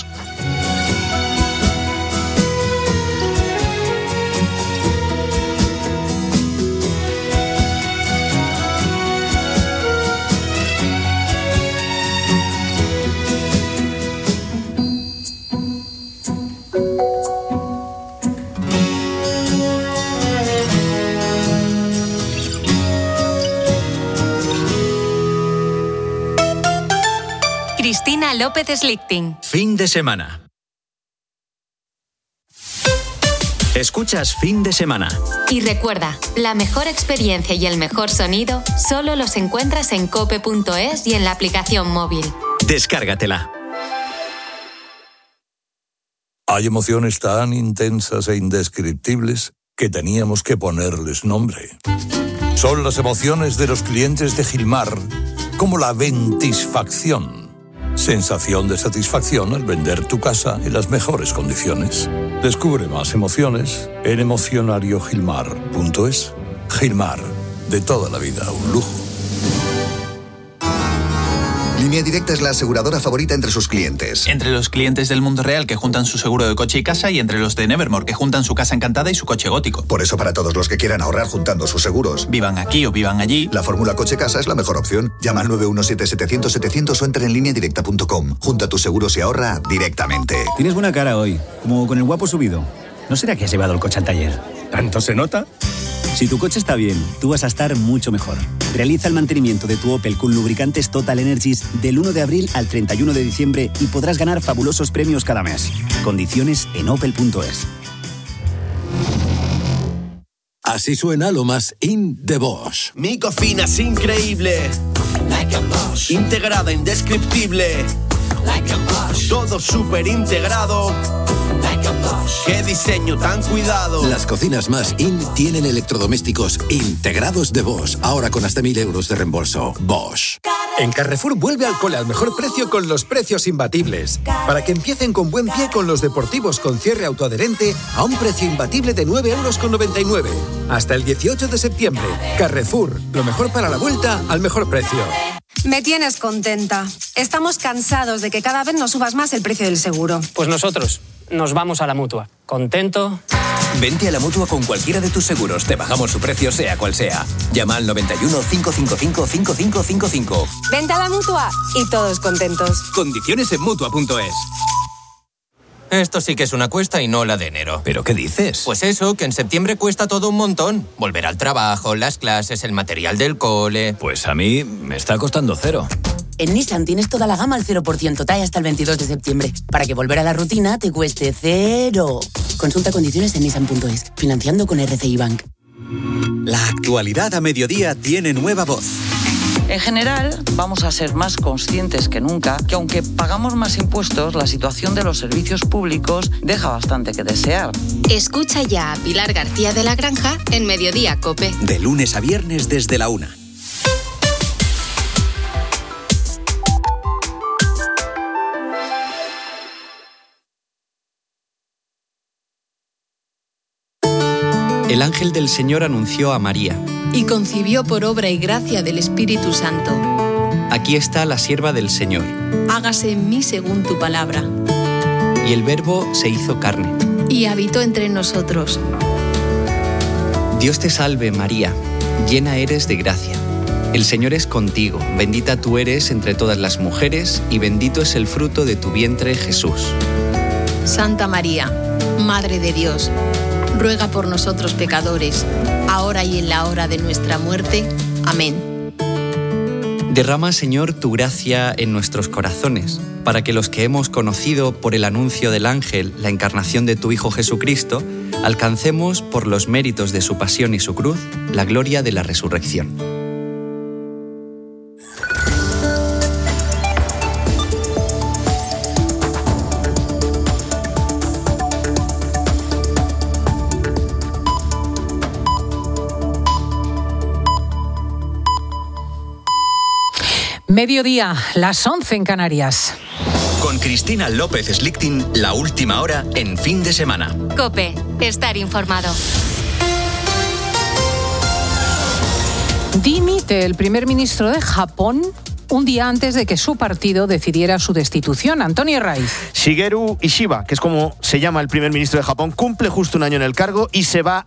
Cristina López Slichting. Fin de semana. Escuchas Fin de Semana. Y recuerda, la mejor experiencia y el mejor sonido solo los encuentras en cope punto es y en la aplicación móvil. Descárgatela. Hay emociones tan intensas e indescriptibles que teníamos que ponerles nombre. Son las emociones de los clientes de Gilmar, como la ventisfacción. Sensación de satisfacción al vender tu casa en las mejores condiciones. Descubre más emociones en emocionario gilmar punto es. Gilmar, de toda la vida, un lujo. Línea Directa es la aseguradora favorita entre sus clientes. Entre los clientes del mundo real que juntan su seguro de coche y casa y entre los de Nevermore que juntan su casa encantada y su coche gótico. Por eso, para todos los que quieran ahorrar juntando sus seguros, vivan aquí o vivan allí, la fórmula coche-casa es la mejor opción. Llama al nueve uno siete, setecientos, setecientos o entra en línea directa punto com. Junta tus seguros y ahorra directamente. Tienes buena cara hoy, como con el guapo subido. ¿No será que has llevado el coche al taller? ¿Tanto se nota? Si tu coche está bien, tú vas a estar mucho mejor. Realiza el mantenimiento de tu Opel con lubricantes Total Energies del uno de abril al treinta y uno de diciembre y podrás ganar fabulosos premios cada mes. Condiciones en opel punto es. Así suena lo más in de Bosch. Mi cocina es increíble. Like a Bosch. Integrada, indescriptible. Like a Bosch. Todo súper integrado. Like a Bosch. Qué diseño tan cuidado. Las cocinas más in tienen electrodomésticos integrados de Bosch. Ahora con hasta mil euros de reembolso. Bosch. En Carrefour vuelve al cole al mejor precio con los precios imbatibles. Para que empiecen con buen pie con los deportivos con cierre autoadherente a un precio imbatible de nueve euros con noventa y nueve. Hasta el dieciocho de septiembre. Carrefour, lo mejor para la vuelta al mejor precio. Me tienes contenta. Estamos cansados de que cada vez nos subas más el precio del seguro. Pues nosotros nos vamos a la Mutua. ¿Contento? Vente a la Mutua con cualquiera de tus seguros. Te bajamos su precio sea cual sea. Llama al noventa y uno, cinco cinco cinco, cinco cinco cinco cinco. Vente a la Mutua y todos contentos. Condiciones en mutua punto es. Esto sí que es una cuesta y no la de enero. ¿Pero qué dices? Pues eso, que en septiembre cuesta todo un montón. Volver al trabajo, las clases, el material del cole... Pues a mí me está costando cero. En Nissan tienes toda la gama al cero por ciento T A E hasta el veintidós de septiembre, para que volver a la rutina te cueste cero. Consulta condiciones en nissan punto es, financiando con R C I Bank. La actualidad a mediodía tiene nueva voz. En general, vamos a ser más conscientes que nunca que aunque pagamos más impuestos, la situación de los servicios públicos deja bastante que desear. Escucha ya a Pilar García de la Granja en Mediodía COPE. De lunes a viernes desde la una. El ángel del Señor anunció a María: y concibió por obra y gracia del Espíritu Santo. Aquí está la sierva del Señor. Hágase en mí según tu palabra. Y el Verbo se hizo carne. Y habitó entre nosotros. Dios te salve, María, llena eres de gracia. El Señor es contigo, bendita tú eres entre todas las mujeres, y bendito es el fruto de tu vientre, Jesús. Santa María, Madre de Dios, ruega por nosotros pecadores, ahora y en la hora de nuestra muerte. Amén. Derrama, Señor, tu gracia en nuestros corazones, para que los que hemos conocido por el anuncio del ángel la encarnación de tu Hijo Jesucristo, alcancemos, por los méritos de su pasión y su cruz, la gloria de la resurrección. Mediodía, las once en Canarias. Con Cristina López Slichting, la última hora en Fin de Semana. COPE, estar informado. Dimite el primer ministro de Japón un día antes de que su partido decidiera su destitución. Antonio Raiz. Shigeru Ishiba, que es como se llama el primer ministro de Japón, cumple justo un año en el cargo y se va